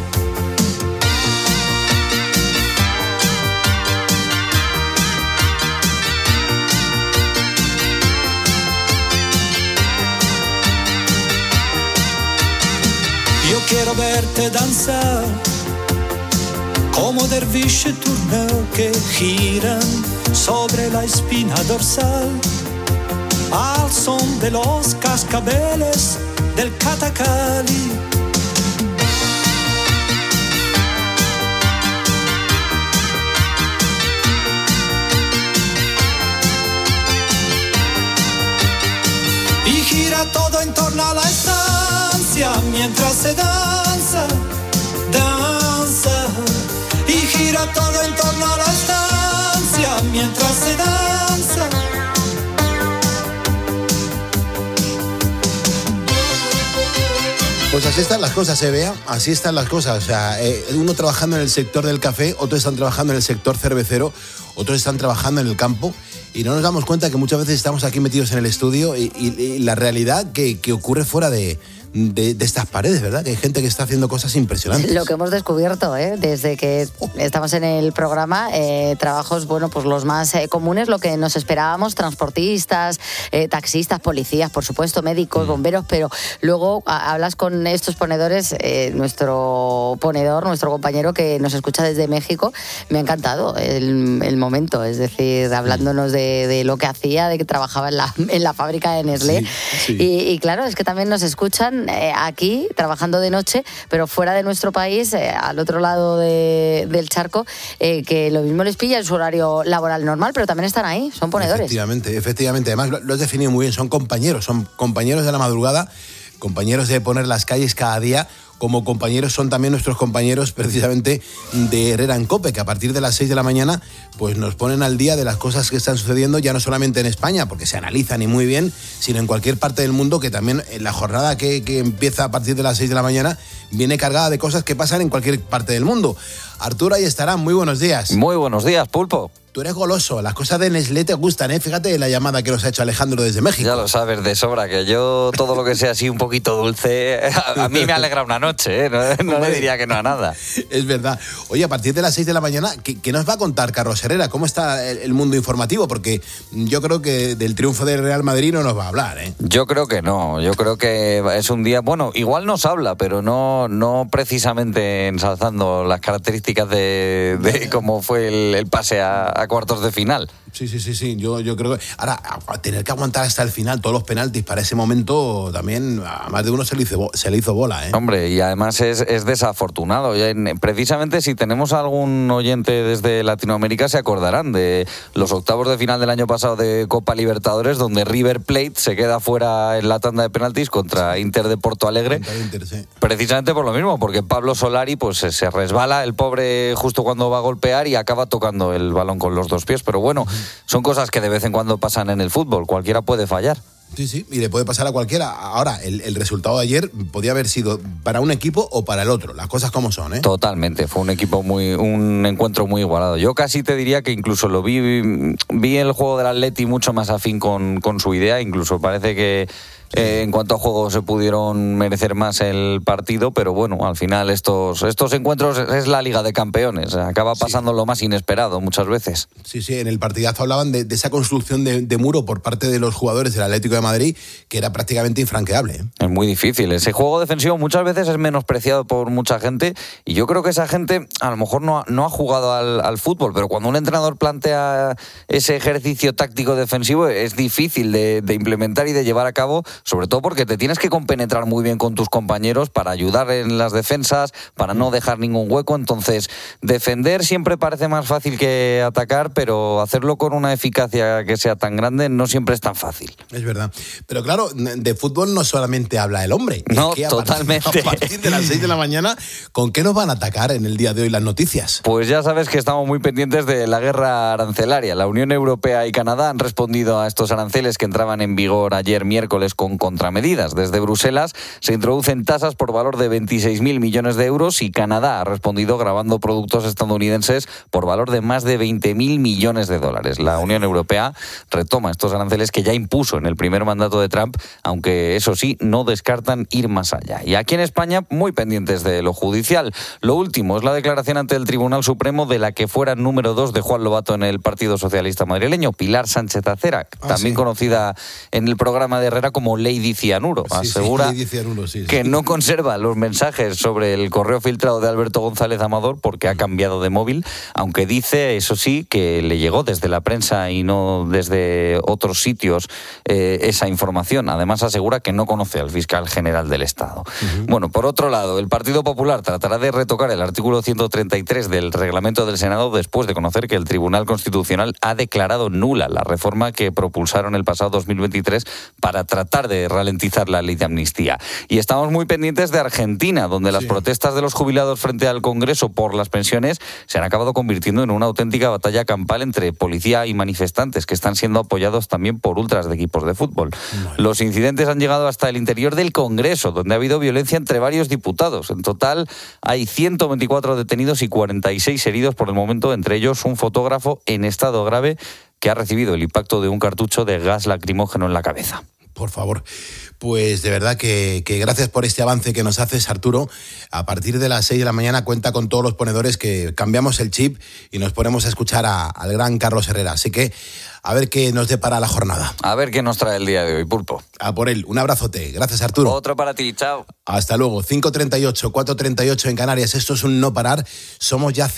Yo quiero verte danzar como derviches turneo que giran sobre la espina dorsal al son de los cascabeles del Catacali. Y gira todo en torno a la estancia mientras se danza. Y gira todo en torno a la estancia mientras se danza. Pues así están las cosas, Bea, así están las cosas. O sea, uno trabajando en el sector del café, otros están trabajando en el sector cervecero, otros están trabajando en el campo y no nos damos cuenta que muchas veces estamos aquí metidos en el estudio y la realidad que ocurre fuera de estas paredes, ¿verdad? Que hay gente que está haciendo cosas impresionantes. Lo que hemos descubierto, desde que estamos en el programa, trabajos, bueno, pues los más comunes, lo que nos esperábamos, transportistas, taxistas, policías, por supuesto, médicos, bomberos, pero luego hablas con estos ponedores, nuestro ponedor, nuestro compañero que nos escucha desde México, me ha encantado el momento, es decir, hablándonos de lo que hacía, de que trabajaba en la fábrica de Nestlé. Sí. Y claro, es que también nos escuchan aquí trabajando de noche, pero fuera de nuestro país, al otro lado del charco, que lo mismo les pilla en su horario laboral normal, pero también están ahí, son ponedores. Efectivamente. Además, lo has definido muy bien, son compañeros de la madrugada, compañeros de poner las calles cada día. Como compañeros son también nuestros compañeros precisamente de Herrera en COPE, que a partir de las 6 de la mañana pues nos ponen al día de las cosas que están sucediendo, ya no solamente en España, porque se analizan y muy bien, sino en cualquier parte del mundo, que también en la jornada que empieza a partir de las 6 de la mañana viene cargada de cosas que pasan en cualquier parte del mundo. Arturo, ahí estará. Muy buenos días. Muy buenos días, Pulpo. Tú eres goloso, las cosas de Nestlé te gustan, ¿eh? Fíjate la llamada que nos ha hecho Alejandro desde México. Ya lo sabes de sobra, que yo todo lo que sea así un poquito dulce, a mí me alegra una noche, ¿eh? No le diría que no a nada. Es verdad. Oye, a partir de las 6 de la mañana, ¿qué nos va a contar Carlos Herrera? ¿Cómo está el mundo informativo? Porque yo creo que del triunfo del Real Madrid no nos va a hablar, ¿eh? Yo creo que no, yo creo que es un día, bueno, igual nos habla, pero no precisamente ensalzando las características de cómo fue el pase a cuartos de final. Sí. Yo creo que ahora tener que aguantar hasta el final todos los penaltis para ese momento también a más de uno se le hizo bola, ¿eh? Hombre, y además es desafortunado. Precisamente si tenemos algún oyente desde Latinoamérica se acordarán de los octavos de final del año pasado de Copa Libertadores, donde River Plate se queda fuera en la tanda de penaltis contra Inter de Porto Alegre. Sí. Precisamente por lo mismo, porque Pablo Solari pues se resbala el pobre justo cuando va a golpear y acaba tocando el balón con los dos pies. Pero bueno, son cosas que de vez en cuando pasan en el fútbol. Cualquiera puede fallar. Sí, y le puede pasar a cualquiera. Ahora, el resultado de ayer podía haber sido para un equipo o para el otro, las cosas como son, ¿eh? Totalmente, fue un encuentro muy igualado. Yo casi te diría que incluso vi el juego del Atleti mucho más afín con su idea, incluso parece que en cuanto a juego se pudieron merecer más el partido, pero bueno, al final estos encuentros es la Liga de Campeones, acaba pasando lo más inesperado muchas veces. Sí, en el partidazo hablaban de esa construcción de muro por parte de los jugadores del Atlético de Madrid, que era prácticamente infranqueable, ¿eh? Es muy difícil, ese juego defensivo muchas veces es menospreciado por mucha gente, y yo creo que esa gente a lo mejor no ha jugado al fútbol, pero cuando un entrenador plantea ese ejercicio táctico defensivo es difícil de implementar y de llevar a cabo, sobre todo porque te tienes que compenetrar muy bien con tus compañeros para ayudar en las defensas, para no dejar ningún hueco. Entonces, defender siempre parece más fácil que atacar, pero hacerlo con una eficacia que sea tan grande no siempre es tan fácil. Es verdad. Pero claro, de fútbol no solamente habla el hombre. No, es que totalmente. A partir de las 6 de la mañana, ¿con qué nos van a atacar en el día de hoy las noticias? Pues ya sabes que estamos muy pendientes de la guerra arancelaria. La Unión Europea y Canadá han respondido a estos aranceles que entraban en vigor ayer miércoles con contramedidas. Desde Bruselas se introducen tasas por valor de 26.000 millones de euros y Canadá ha respondido grabando productos estadounidenses por valor de más de 20.000 millones de dólares. La Unión Europea retoma estos aranceles que ya impuso en el primer mandato de Trump, aunque eso sí, no descartan ir más allá. Y aquí en España, muy pendientes de lo judicial. Lo último es la declaración ante el Tribunal Supremo de la que fuera número 2 de Juan Lobato en el Partido Socialista madrileño, Pilar Sánchez Acera, también conocida en el programa de Herrera como Lady Cianuro. Asegura que no conserva los mensajes sobre el correo filtrado de Alberto González Amador porque ha cambiado de móvil, aunque dice, eso sí, que le llegó desde la prensa y no desde otros sitios esa información. Además asegura que no conoce al fiscal general del Estado. Bueno, por otro lado, el Partido Popular tratará de retocar el artículo 133 del reglamento del Senado después de conocer que el Tribunal Constitucional ha declarado nula la reforma que propulsaron el pasado 2023 para tratar de ralentizar la ley de amnistía. Y estamos muy pendientes de Argentina, donde las protestas de los jubilados frente al Congreso por las pensiones se han acabado convirtiendo en una auténtica batalla campal entre policía y manifestantes, que están siendo apoyados también por ultras de equipos de fútbol. Los incidentes han llegado hasta el interior del Congreso, donde ha habido violencia entre varios diputados. En total hay 124 detenidos y 46 heridos por el momento, entre ellos un fotógrafo en estado grave que ha recibido el impacto de un cartucho de gas lacrimógeno en la cabeza. Por favor. Pues de verdad que gracias por este avance que nos haces, Arturo. A partir de las 6 de la mañana cuenta con todos los ponedores que cambiamos el chip y nos ponemos a escuchar al gran Carlos Herrera. Así que a ver qué nos depara la jornada. A ver qué nos trae el día de hoy, Pulpo. A por él. Un abrazote. Gracias, Arturo. Otro para ti. Chao. Hasta luego. 5:38, 4:38 en Canarias. Esto es un no parar. Somos ya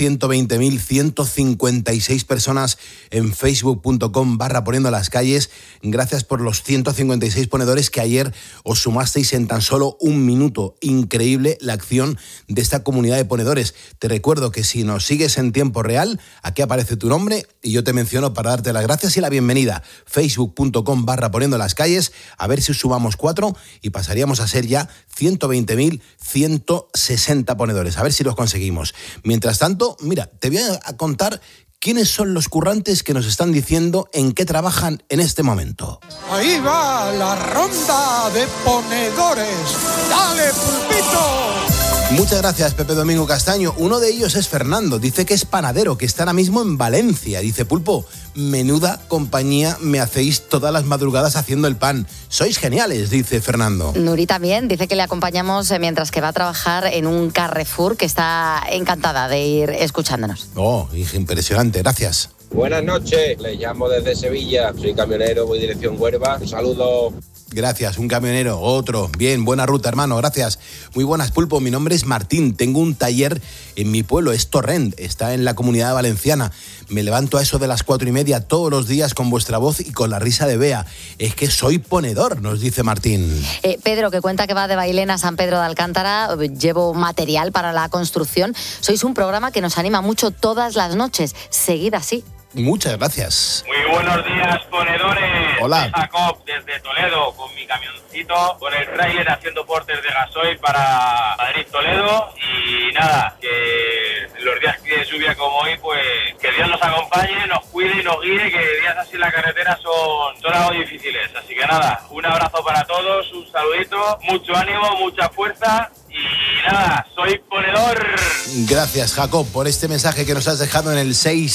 120.156 personas en facebook.com/poniendo las calles. Gracias por los 156 ponedores que ayer os sumasteis en tan solo un minuto. Increíble la acción de esta comunidad de ponedores. Te recuerdo que si nos sigues en tiempo real, aquí aparece tu nombre y yo te menciono para darte las gracias y la bienvenida. facebook.com/poniendo las calles. A ver si sumamos 4 y pasaríamos a ser ya 120.160 ponedores. A ver si los conseguimos. Mientras tanto, mira, te voy a contar quiénes son los currantes que nos están diciendo en qué trabajan en este momento. Ahí va la ronda de ponedores. ¡Dale, Pulpito! Muchas gracias, Pepe Domingo Castaño. Uno de ellos es Fernando. Dice que es panadero, que está ahora mismo en Valencia. Dice, Pulpo, menuda compañía me hacéis todas las madrugadas haciendo el pan. Sois geniales, dice Fernando. Nuri también dice que le acompañamos mientras que va a trabajar en un Carrefour, que está encantada de ir escuchándonos. Oh, impresionante, gracias. Buenas noches, les llamo desde Sevilla, soy camionero, voy dirección Huelva. Un saludo. Gracias, un camionero, otro. Bien, buena ruta, hermano, gracias. Muy buenas, Pulpo. Mi nombre es Martín. Tengo un taller en mi pueblo, es Torrent, está en la Comunidad Valenciana. Me levanto a eso de las 4:30 todos los días con vuestra voz y con la risa de Bea. Es que soy ponedor, nos dice Martín. Pedro, que cuenta que va de Bailén a San Pedro de Alcántara. Llevo material para la construcción. Sois un programa que nos anima mucho todas las noches. Seguid así. Muchas gracias. Muy buenos días, ponedores. Hola. Soy Jacob desde Toledo con mi camioncito, con el tráiler haciendo portes de gasoil para Madrid-Toledo. Y nada, que en los días de lluvia como hoy, pues que Dios nos acompañe, nos cuide y nos guíe, que días así en la carretera son algo difíciles. Así que nada, un abrazo para todos, un saludito, mucho ánimo, mucha fuerza. Y nada, soy ponedor. Gracias, Jacob, por este mensaje que nos has dejado en el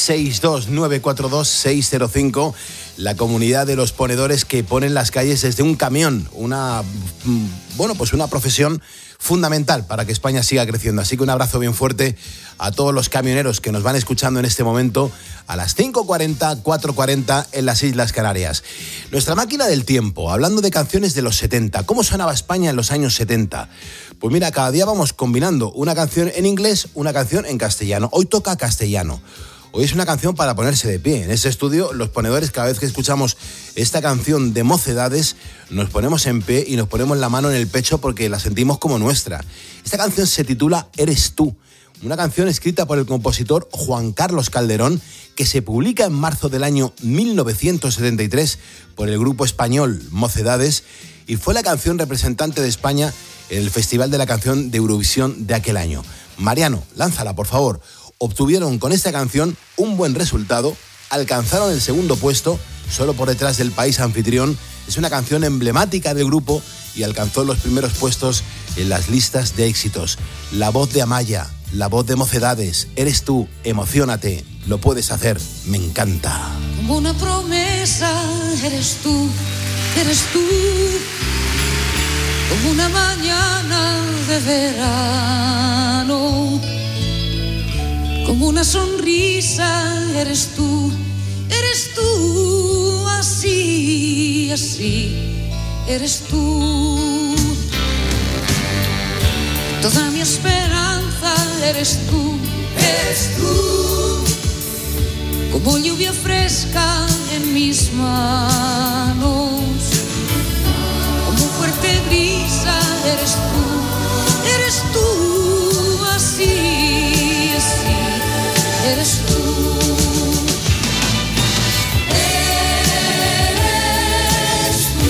662-942-605. La comunidad de los ponedores que ponen las calles desde un camión. Una profesión fundamental para que España siga creciendo. Así que un abrazo bien fuerte a todos los camioneros que nos van escuchando en este momento a las 5:40, 4:40 en las Islas Canarias. Nuestra máquina del tiempo, hablando de canciones de los 70. ¿Cómo sonaba España en los años 70? Pues mira, cada día vamos combinando una canción en inglés, una canción en castellano. Hoy toca castellano. Hoy es una canción para ponerse de pie. En este estudio, los ponedores, cada vez que escuchamos esta canción de Mocedades, nos ponemos en pie y nos ponemos la mano en el pecho porque la sentimos como nuestra. Esta canción se titula Eres tú, una canción escrita por el compositor Juan Carlos Calderón, que se publica en marzo del año 1973 por el grupo español Mocedades, y fue la canción representante de España en el Festival de la Canción de Eurovisión de aquel año. Mariano, lánzala, por favor. Obtuvieron con esta canción un buen resultado, alcanzaron el segundo puesto, solo por detrás del país anfitrión. Es una canción emblemática del grupo y alcanzó los primeros puestos en las listas de éxitos. La voz de Amaya, la voz de Mocedades, Eres tú, emociónate, lo puedes hacer, me encanta. Como una promesa, eres tú, como una mañana de verano. Como una sonrisa, eres tú, así, eres tú. Toda mi esperanza, eres tú, como lluvia fresca en mis manos, como fuerte brisa, eres tú, así. Eres tú. Eres tú,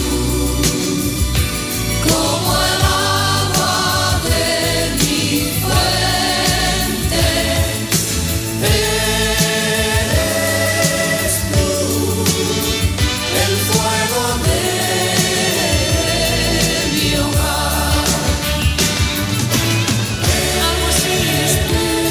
como el agua de mi fuente. Eres tú, el fuego de mi hogar. Algo así eres tú.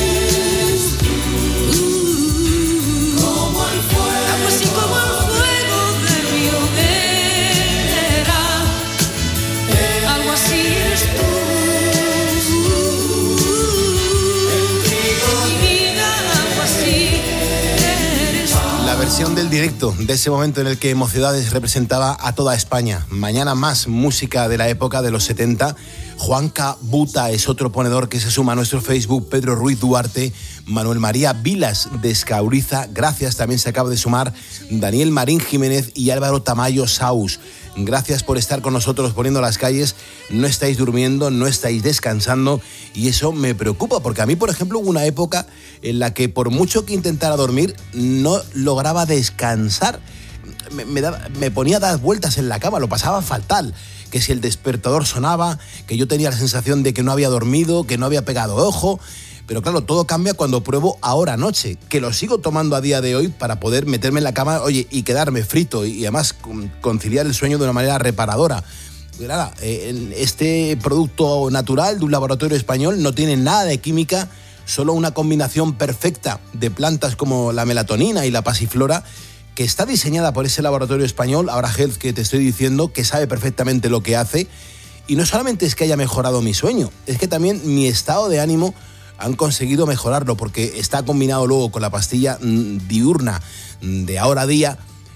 Versión del directo de ese momento en el que Mocedades representaba a toda España. Mañana más música de la época de los 70. Juanca Buta es otro ponedor que se suma a nuestro Facebook. Pedro Ruiz Duarte, Manuel María Vilas de Escauriza, gracias. También se acaba de sumar Daniel Marín Jiménez y Álvaro Tamayo Saus. Gracias por estar con nosotros poniendo las calles. No estáis durmiendo, no estáis descansando y eso me preocupa porque a mí, por ejemplo, hubo una época en la que por mucho que intentara dormir no lograba descansar. Me ponía a dar vueltas en la cama, lo pasaba fatal. Que si el despertador sonaba, que yo tenía la sensación de que no había dormido, que no había pegado ojo. Pero claro, todo cambia cuando pruebo ahora noche, que lo sigo tomando a día de hoy para poder meterme en la cama, oye, y quedarme frito y además conciliar el sueño de una manera reparadora. Nada, este producto natural de un laboratorio español no tiene nada de química, solo una combinación perfecta de plantas como la melatonina y la pasiflora, que está diseñada por ese laboratorio español, Abra Health, que te estoy diciendo, que sabe perfectamente lo que hace. Y no solamente es que haya mejorado mi sueño, es que también mi estado de ánimo han conseguido mejorarlo, porque está combinado luego con la pastilla diurna de Ahora Día,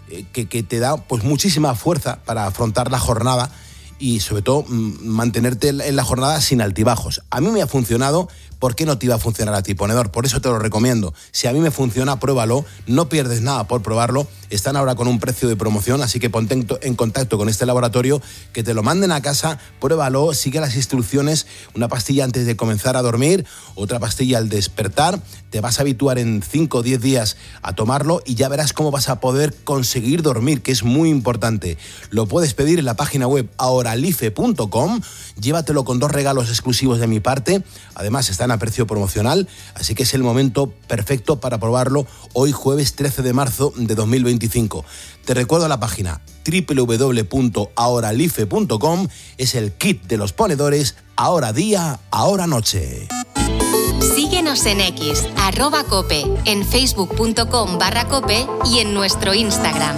que te da pues muchísima fuerza para afrontar la jornada y sobre todo mantenerte en la jornada sin altibajos. A mí me ha funcionado, ¿por qué no te iba a funcionar a ti, ponedor? Por eso te lo recomiendo. Si a mí me funciona, pruébalo, no pierdes nada por probarlo. Están ahora con un precio de promoción, así que ponte en contacto con este laboratorio, que te lo manden a casa, pruébalo, sigue las instrucciones, una pastilla antes de comenzar a dormir, otra pastilla al despertar, te vas a habituar en 5 o 10 días a tomarlo y ya verás cómo vas a poder conseguir dormir, que es muy importante. Lo puedes pedir en la página web ahoralife.com, llévatelo con 2 regalos exclusivos de mi parte, además están a precio promocional, así que es el momento perfecto para probarlo hoy jueves 13 de marzo de 2025. Te recuerdo la página www.ahoralife.com, es el kit de los ponedores, ahora día, ahora noche. Síguenos en X, @cope, en facebook.com/cope y en nuestro Instagram.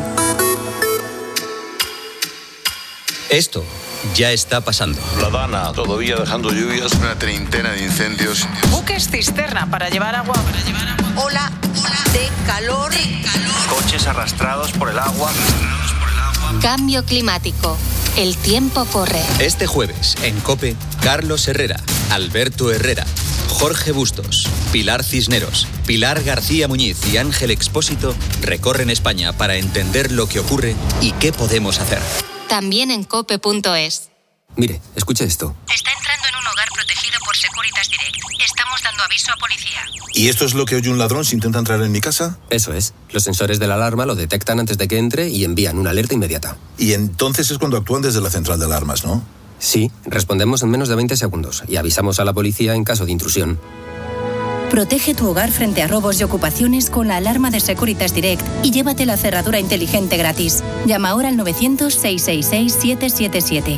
Esto ya está pasando. La Dana todavía dejando lluvias. Una treintena de incendios. Buques cisterna para llevar agua. Ola de calor. Coches arrastrados por el agua. Cambio climático. El tiempo corre. Este jueves, en COPE, Carlos Herrera, Alberto Herrera, Jorge Bustos, Pilar Cisneros, Pilar García Muñiz y Ángel Expósito recorren España para entender lo que ocurre y qué podemos hacer. También en cope.es. Mire, escuche esto. Está entrando en un hogar protegido por Securitas Direct. Estamos dando aviso a policía. ¿Y esto es lo que oye un ladrón si intenta entrar en mi casa? Eso es. Los sensores de la alarma lo detectan antes de que entre y envían una alerta inmediata. Y entonces es cuando actúan desde la central de alarmas, ¿no? Sí, respondemos en menos de 20 segundos y avisamos a la policía en caso de intrusión. Protege tu hogar frente a robos y ocupaciones con la alarma de Securitas Direct y llévate la cerradura inteligente gratis. Llama ahora al 900-666-777.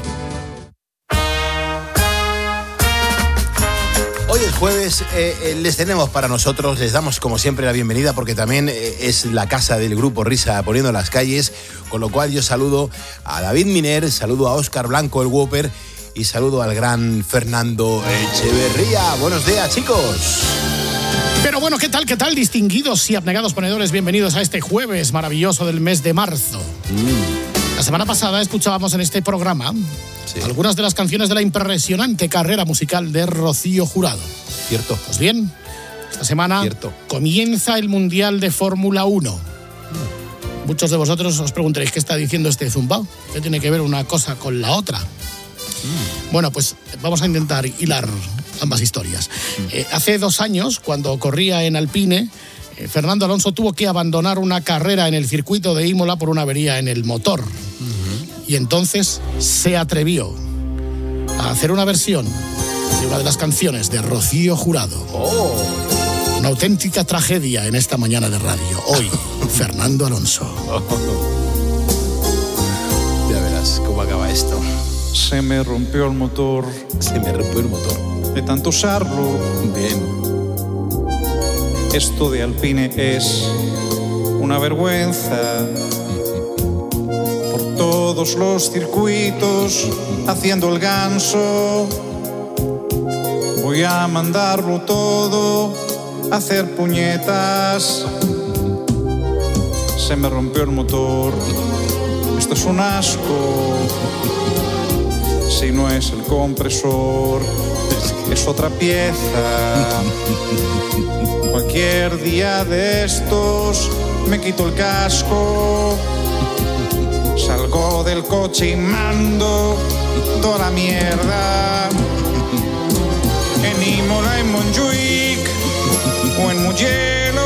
Hoy es jueves, les tenemos para nosotros, les damos como siempre la bienvenida porque también es la casa del Grupo Risa Poniendo las Calles, con lo cual yo saludo a David Miner, saludo a Óscar Blanco, el Whopper, y saludo al gran Fernando Echeverría. Buenos días, chicos. Pero bueno, ¿qué tal, distinguidos y abnegados ponedores? Bienvenidos a este jueves maravilloso del mes de marzo. La semana pasada escuchábamos en este programa algunas de las canciones de la impresionante carrera musical de Rocío Jurado. Cierto. Pues bien, esta semana comienza el Mundial de Fórmula 1. Muchos de vosotros os preguntaréis qué está diciendo este zumbao, qué tiene que ver una cosa con la otra. Bueno, pues vamos a intentar hilar ambas historias. Hace 2 años, cuando corría en Alpine, Fernando Alonso tuvo que abandonar una carrera en el circuito de Imola por una avería en el motor. Y entonces se atrevió a hacer una versión de una de las canciones de Rocío Jurado. Una auténtica tragedia en esta mañana de radio. Hoy, Fernando Alonso. Ya verás cómo acaba esto. Se me rompió el motor. De tanto usarlo. Bien. Esto de Alpine es una vergüenza. Por todos los circuitos, haciendo el ganso. Voy a mandarlo todo a hacer puñetas. Se me rompió el motor. Esto es un asco. Si no es el compresor, es otra pieza. Cualquier día de estos me quito el casco, salgo del coche y mando toda la mierda. En Imola, en Montjuic o en Mugello,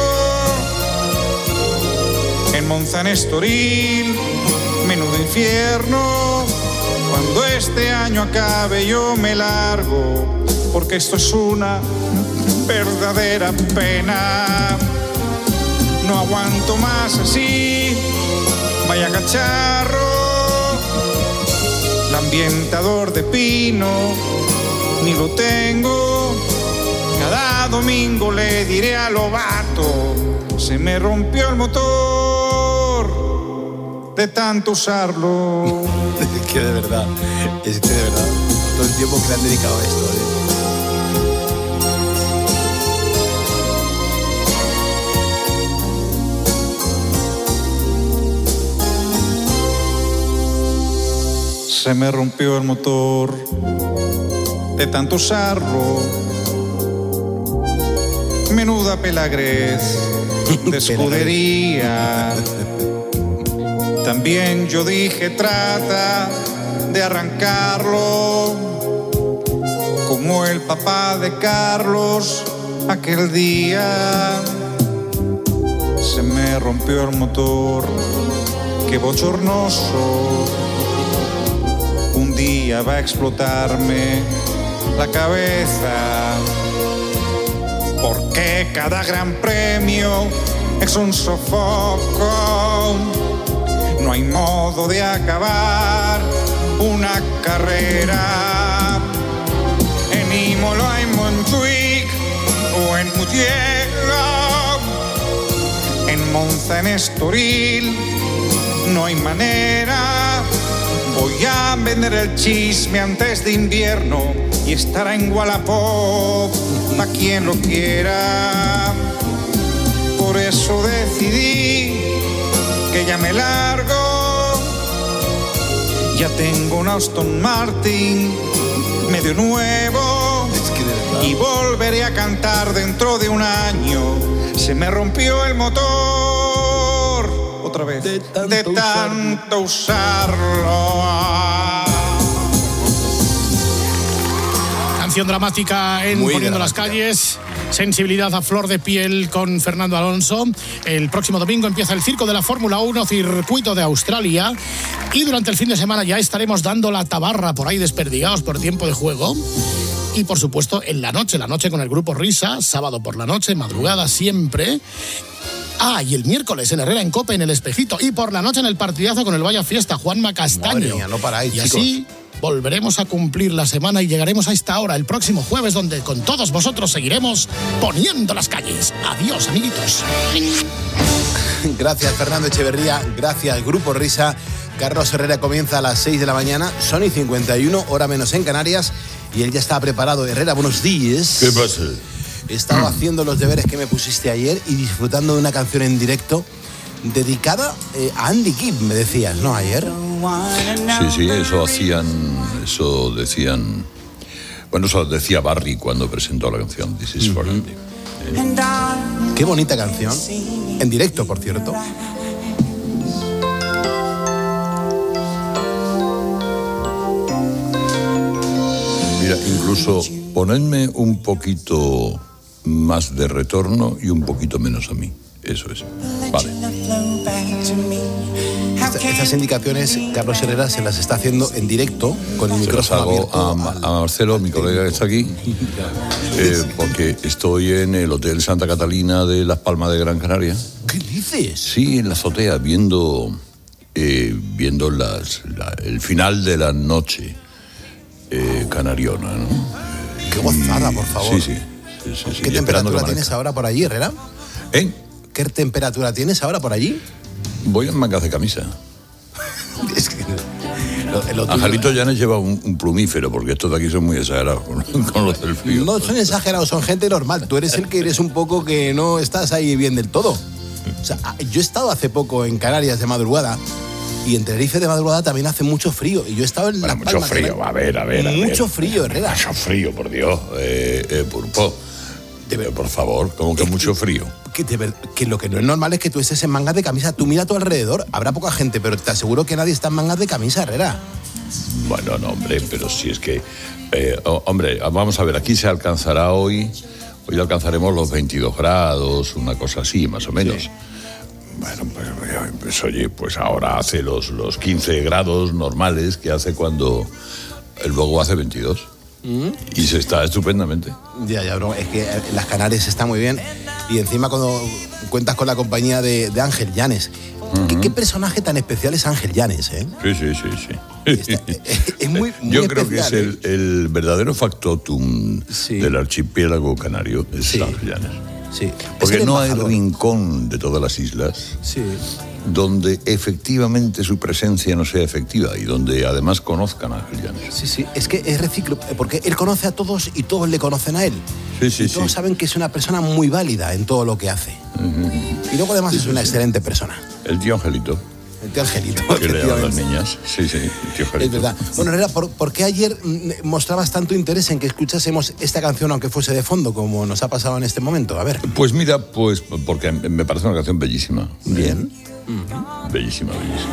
en Monza, en Estoril, menudo infierno. Cuando este año acabe yo me largo, porque esto es una verdadera pena. No aguanto más así, vaya cacharro. El ambientador de pino ni lo tengo. Cada domingo le diré a Lobato, se me rompió el motor de tanto usarlo. Es que de verdad, todo el tiempo que le han dedicado a esto, se me rompió el motor de tanto usarlo. Menuda pelagrez de escudería. También yo dije, trata de arrancarlo, como el papá de Carlos aquel día. Se me rompió el motor, qué bochornoso. Un día va a explotarme la cabeza, porque cada gran premio es un sofoco. No hay modo de acabar una carrera en Imola, en Montjuic o en Mugello, en Monza, en Estoril. No hay manera. Voy a vender el chisme antes de invierno y estará en Wallapop a quien lo quiera. Por eso decidí que ya me largo. Ya tengo un Aston Martin medio nuevo y volveré a cantar dentro de un año. Se me rompió el motor otra vez de tanto usarlo. Canción dramática en Muy Poniendo dramática. las calles. Sensibilidad a flor de piel con Fernando Alonso. El próximo domingo empieza el circo de la Fórmula 1, circuito de Australia. Y durante el fin de semana ya estaremos dando la tabarra por ahí desperdigados por tiempo de juego. Y por supuesto en la noche con el grupo Risa, sábado por la noche, madrugada siempre. Y el miércoles en Herrera en Cope, en El Espejito. Y por la noche en el partidazo con el Vaya Fiesta, Juanma Castaño. Madre mía, no paráis, y chicos. así volveremos a cumplir la semana y llegaremos a esta hora el próximo jueves, donde con todos vosotros seguiremos poniendo las calles. Adiós, amiguitos. Gracias, Fernando Echeverría. Gracias, Grupo Risa. Carlos Herrera comienza a las 6 de la mañana. Son y 51, hora menos en Canarias. Y él ya está preparado. Herrera, buenos días. ¿Qué pasa? He estado haciendo los deberes que me pusiste ayer y disfrutando de una canción en directo dedicada a Andy Gibb, me decías, ¿no? Ayer. Sí, eso decían. Bueno, eso decía Barry cuando presentó la canción This is for Andy. Qué bonita canción. En directo, por cierto. Mira, incluso ponedme un poquito más de retorno y un poquito menos a mí. Eso es. Vale. Estas indicaciones Carlos Herrera se las está haciendo en directo con el Se las micrófono hago abierto. a Marcelo, mi colega que está aquí, porque estoy en el Hotel Santa Catalina de Las Palmas de Gran Canaria. ¿Qué dices? Sí, en la azotea, viendo el final de la noche canariona, ¿no? Qué gozada, por favor. Sí. ¿Qué temperatura tienes ahora por allí, Herrera? ¿Qué temperatura tienes ahora por allí? Voy en mangas de camisa. Es que Angelito Llanes lleva un plumífero, porque estos de aquí son muy exagerados con los del frío. No son exagerados, son gente normal. Tú eres el que eres un poco que no estás ahí bien del todo. O sea, yo he estado hace poco en Canarias de madrugada y en Tenerife de madrugada también hace mucho frío. Y yo he estado en Las Palmas. Mucho frío, a ver. Mucho frío, Herrera. Mucho frío, por Dios. Pulpo. Por favor, como que mucho frío. Que lo que no es normal es que tú estés en mangas de camisa. Tú mira a tu alrededor, habrá poca gente, pero te aseguro que nadie está en mangas de camisa, Herrera. Bueno, no, hombre, pero si es que... hombre, vamos a ver, aquí se alcanzará hoy alcanzaremos los 22 grados, una cosa así, más o menos. Sí. Bueno, pues oye, pues ahora hace los 15 grados normales que hace cuando luego hace 22. Y se está estupendamente. Ya, bro, es que las Canarias está muy bien. Y encima cuando cuentas con la compañía de Ángel Llanes. ¿Qué personaje tan especial es Ángel Llanes, eh? Sí. Es muy Yo especial, creo que es el verdadero factotum del archipiélago canario, es Ángel Llanes. Sí. Porque no hay rincón de todas las islas donde efectivamente su presencia no sea efectiva y donde además conozcan a Ángel Llanes. Sí, es que es reciclo, porque él conoce a todos y todos le conocen a él. Y todos saben que es una persona muy válida en todo lo que hace. Y luego además es una excelente persona. El tío Angelito. El tío Angelito. ¿Qué le llaman las niñas? Sí, el tío Angelito. Es verdad. Bueno, Herrera, ¿por qué ayer mostrabas tanto interés en que escuchásemos esta canción, aunque fuese de fondo, como nos ha pasado en este momento? A ver. Pues mira, porque me parece una canción bellísima. Bien. Bellísima.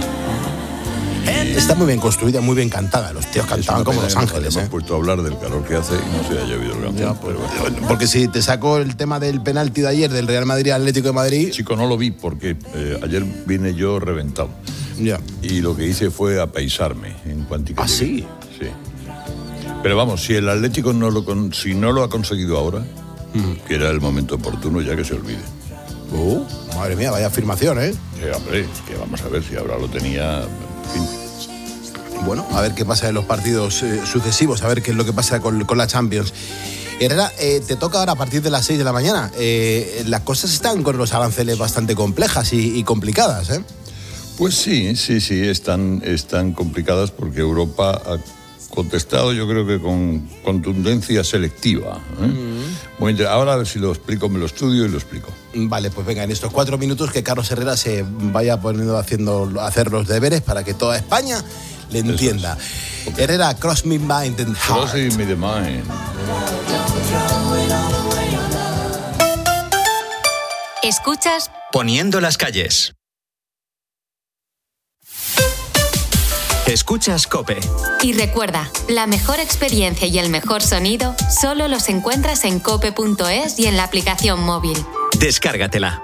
Está muy bien construida, muy bien cantada. Los tíos cantaban como Los Ángeles. Hemos puesto a hablar del calor que hace y no se haya oído el canción. Porque si te saco el tema del penalti de ayer del Real Madrid Atlético de Madrid... Chico, no lo vi porque ayer vine yo reventado. Ya. Y lo que hice fue apaisarme en cuanto. ¿Ah, sí? Sí. Pero vamos, si el Atlético no lo ha conseguido ahora, que era el momento oportuno, ya que se olvide. Madre mía, vaya afirmación, ¿eh? Sí, hombre, es que vamos a ver si ahora lo tenía... En fin. Bueno, a ver qué pasa en los partidos sucesivos, a ver qué es lo que pasa con la Champions. Herrera, te toca ahora a partir de las 6 de la mañana. Las cosas están con los aranceles bastante complejas y complicadas, ¿eh? Pues sí, están complicadas porque Europa ha contestado, yo creo que con contundencia selectiva. Ahora a ver si lo explico, me lo estudio y lo explico. Vale, pues venga, en estos 4 minutos que Carlos Herrera se vaya poniendo a hacer los deberes para que toda España le entienda. Okay. Herrera, Cross Me Mind and Heart. Cross Me the Mind. Escuchas Poniendo las calles. Escuchas COPE. Y recuerda, la mejor experiencia y el mejor sonido solo los encuentras en cope.es y en la aplicación móvil. Descárgatela.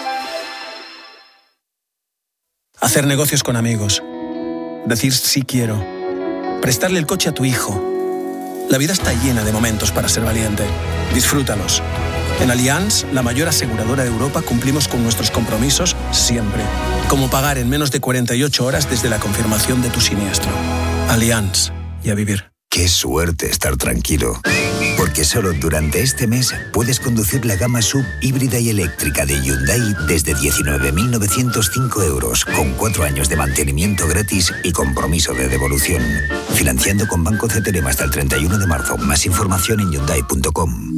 Hacer negocios con amigos. Decir sí quiero. Prestarle el coche a tu hijo. La vida está llena de momentos para ser valiente. Disfrútalos. En Allianz, la mayor aseguradora de Europa, cumplimos con nuestros compromisos siempre. Como pagar en menos de 48 horas desde la confirmación de tu siniestro. Allianz. Y a vivir. Qué suerte estar tranquilo. Porque solo durante este mes puedes conducir la gama SUV híbrida y eléctrica de Hyundai desde 19.905 euros, con 4 años de mantenimiento gratis y compromiso de devolución. Financiando con Banco CTLM hasta el 31 de marzo. Más información en Hyundai.com.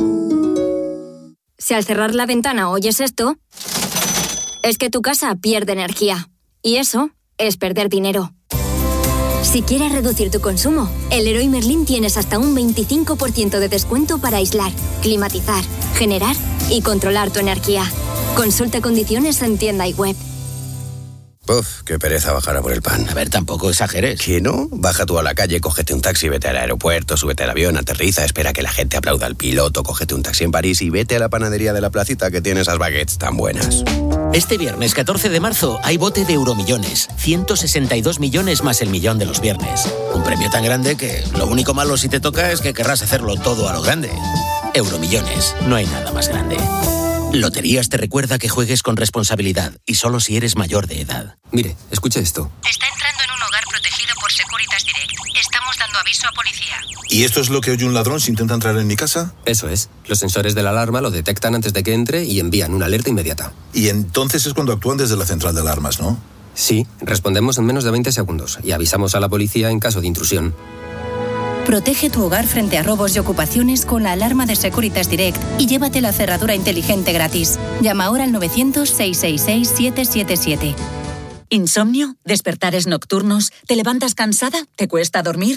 Si al cerrar la ventana oyes esto, es que tu casa pierde energía. Y eso es perder dinero. Si quieres reducir tu consumo, en Leroy Merlin tienes hasta un 25% de descuento para aislar, climatizar, generar y controlar tu energía. Consulta condiciones en tienda y web. Uf, qué pereza bajar a por el pan. A ver, tampoco exageres. ¿Qué no? Baja tú a la calle, cógete un taxi, vete al aeropuerto, súbete al avión, aterriza, espera que la gente aplauda al piloto, cógete un taxi en París y vete a la panadería de la placita que tiene esas baguettes tan buenas. Este viernes 14 de marzo hay bote de Euromillones. 162 millones más el millón de los viernes. Un premio tan grande que lo único malo si te toca es que querrás hacerlo todo a lo grande. Euromillones, no hay nada más grande. Loterías te recuerda que juegues con responsabilidad y solo si eres mayor de edad. Mire, escuche esto. Está entrando en un hogar protegido por Securitas Direct. Estamos dando aviso a policía. ¿Y esto es lo que oye un ladrón si intenta entrar en mi casa? Eso es. Los sensores de la alarma lo detectan antes de que entre y envían una alerta inmediata. Y entonces es cuando actúan desde la central de alarmas, ¿no? Sí, respondemos en menos de 20 segundos y avisamos a la policía en caso de intrusión. Protege tu hogar frente a robos y ocupaciones con la alarma de Securitas Direct y llévate la cerradura inteligente gratis. Llama ahora al 900-666-777. ¿Insomnio? ¿Despertares nocturnos? ¿Te levantas cansada? ¿Te cuesta dormir?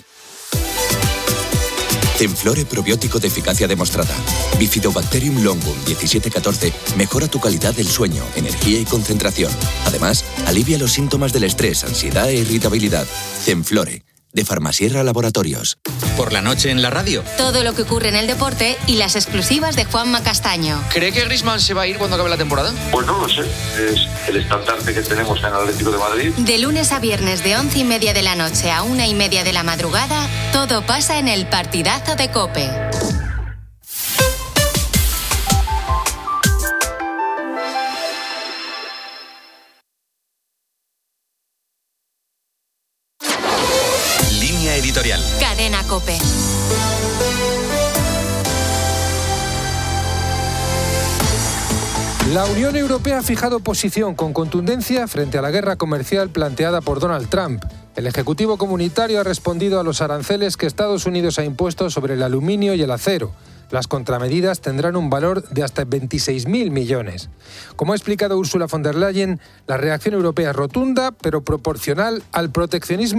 Zenflore probiótico de eficacia demostrada. Bifidobacterium longum 1714 mejora tu calidad del sueño, energía y concentración. Además, alivia los síntomas del estrés, ansiedad e irritabilidad. Zenflore, de Farmasierra Laboratorios. Por la noche en la radio. Todo lo que ocurre en el deporte y las exclusivas de Juanma Castaño. ¿Cree que Griezmann se va a ir cuando acabe la temporada? Pues no lo sé. Es el estandarte que tenemos en el Atlético de Madrid. De lunes a viernes de 11:30 de la noche a 1:30 de la madrugada, todo pasa en el partidazo de COPE. Editorial. Cadena COPE. La Unión Europea ha fijado posición con contundencia frente a la guerra comercial planteada por Donald Trump. El Ejecutivo Comunitario ha respondido a los aranceles que Estados Unidos ha impuesto sobre el aluminio y el acero. Las contramedidas tendrán un valor de hasta 26.000 millones. Como ha explicado Ursula von der Leyen, la reacción europea es rotunda, pero proporcional al proteccionismo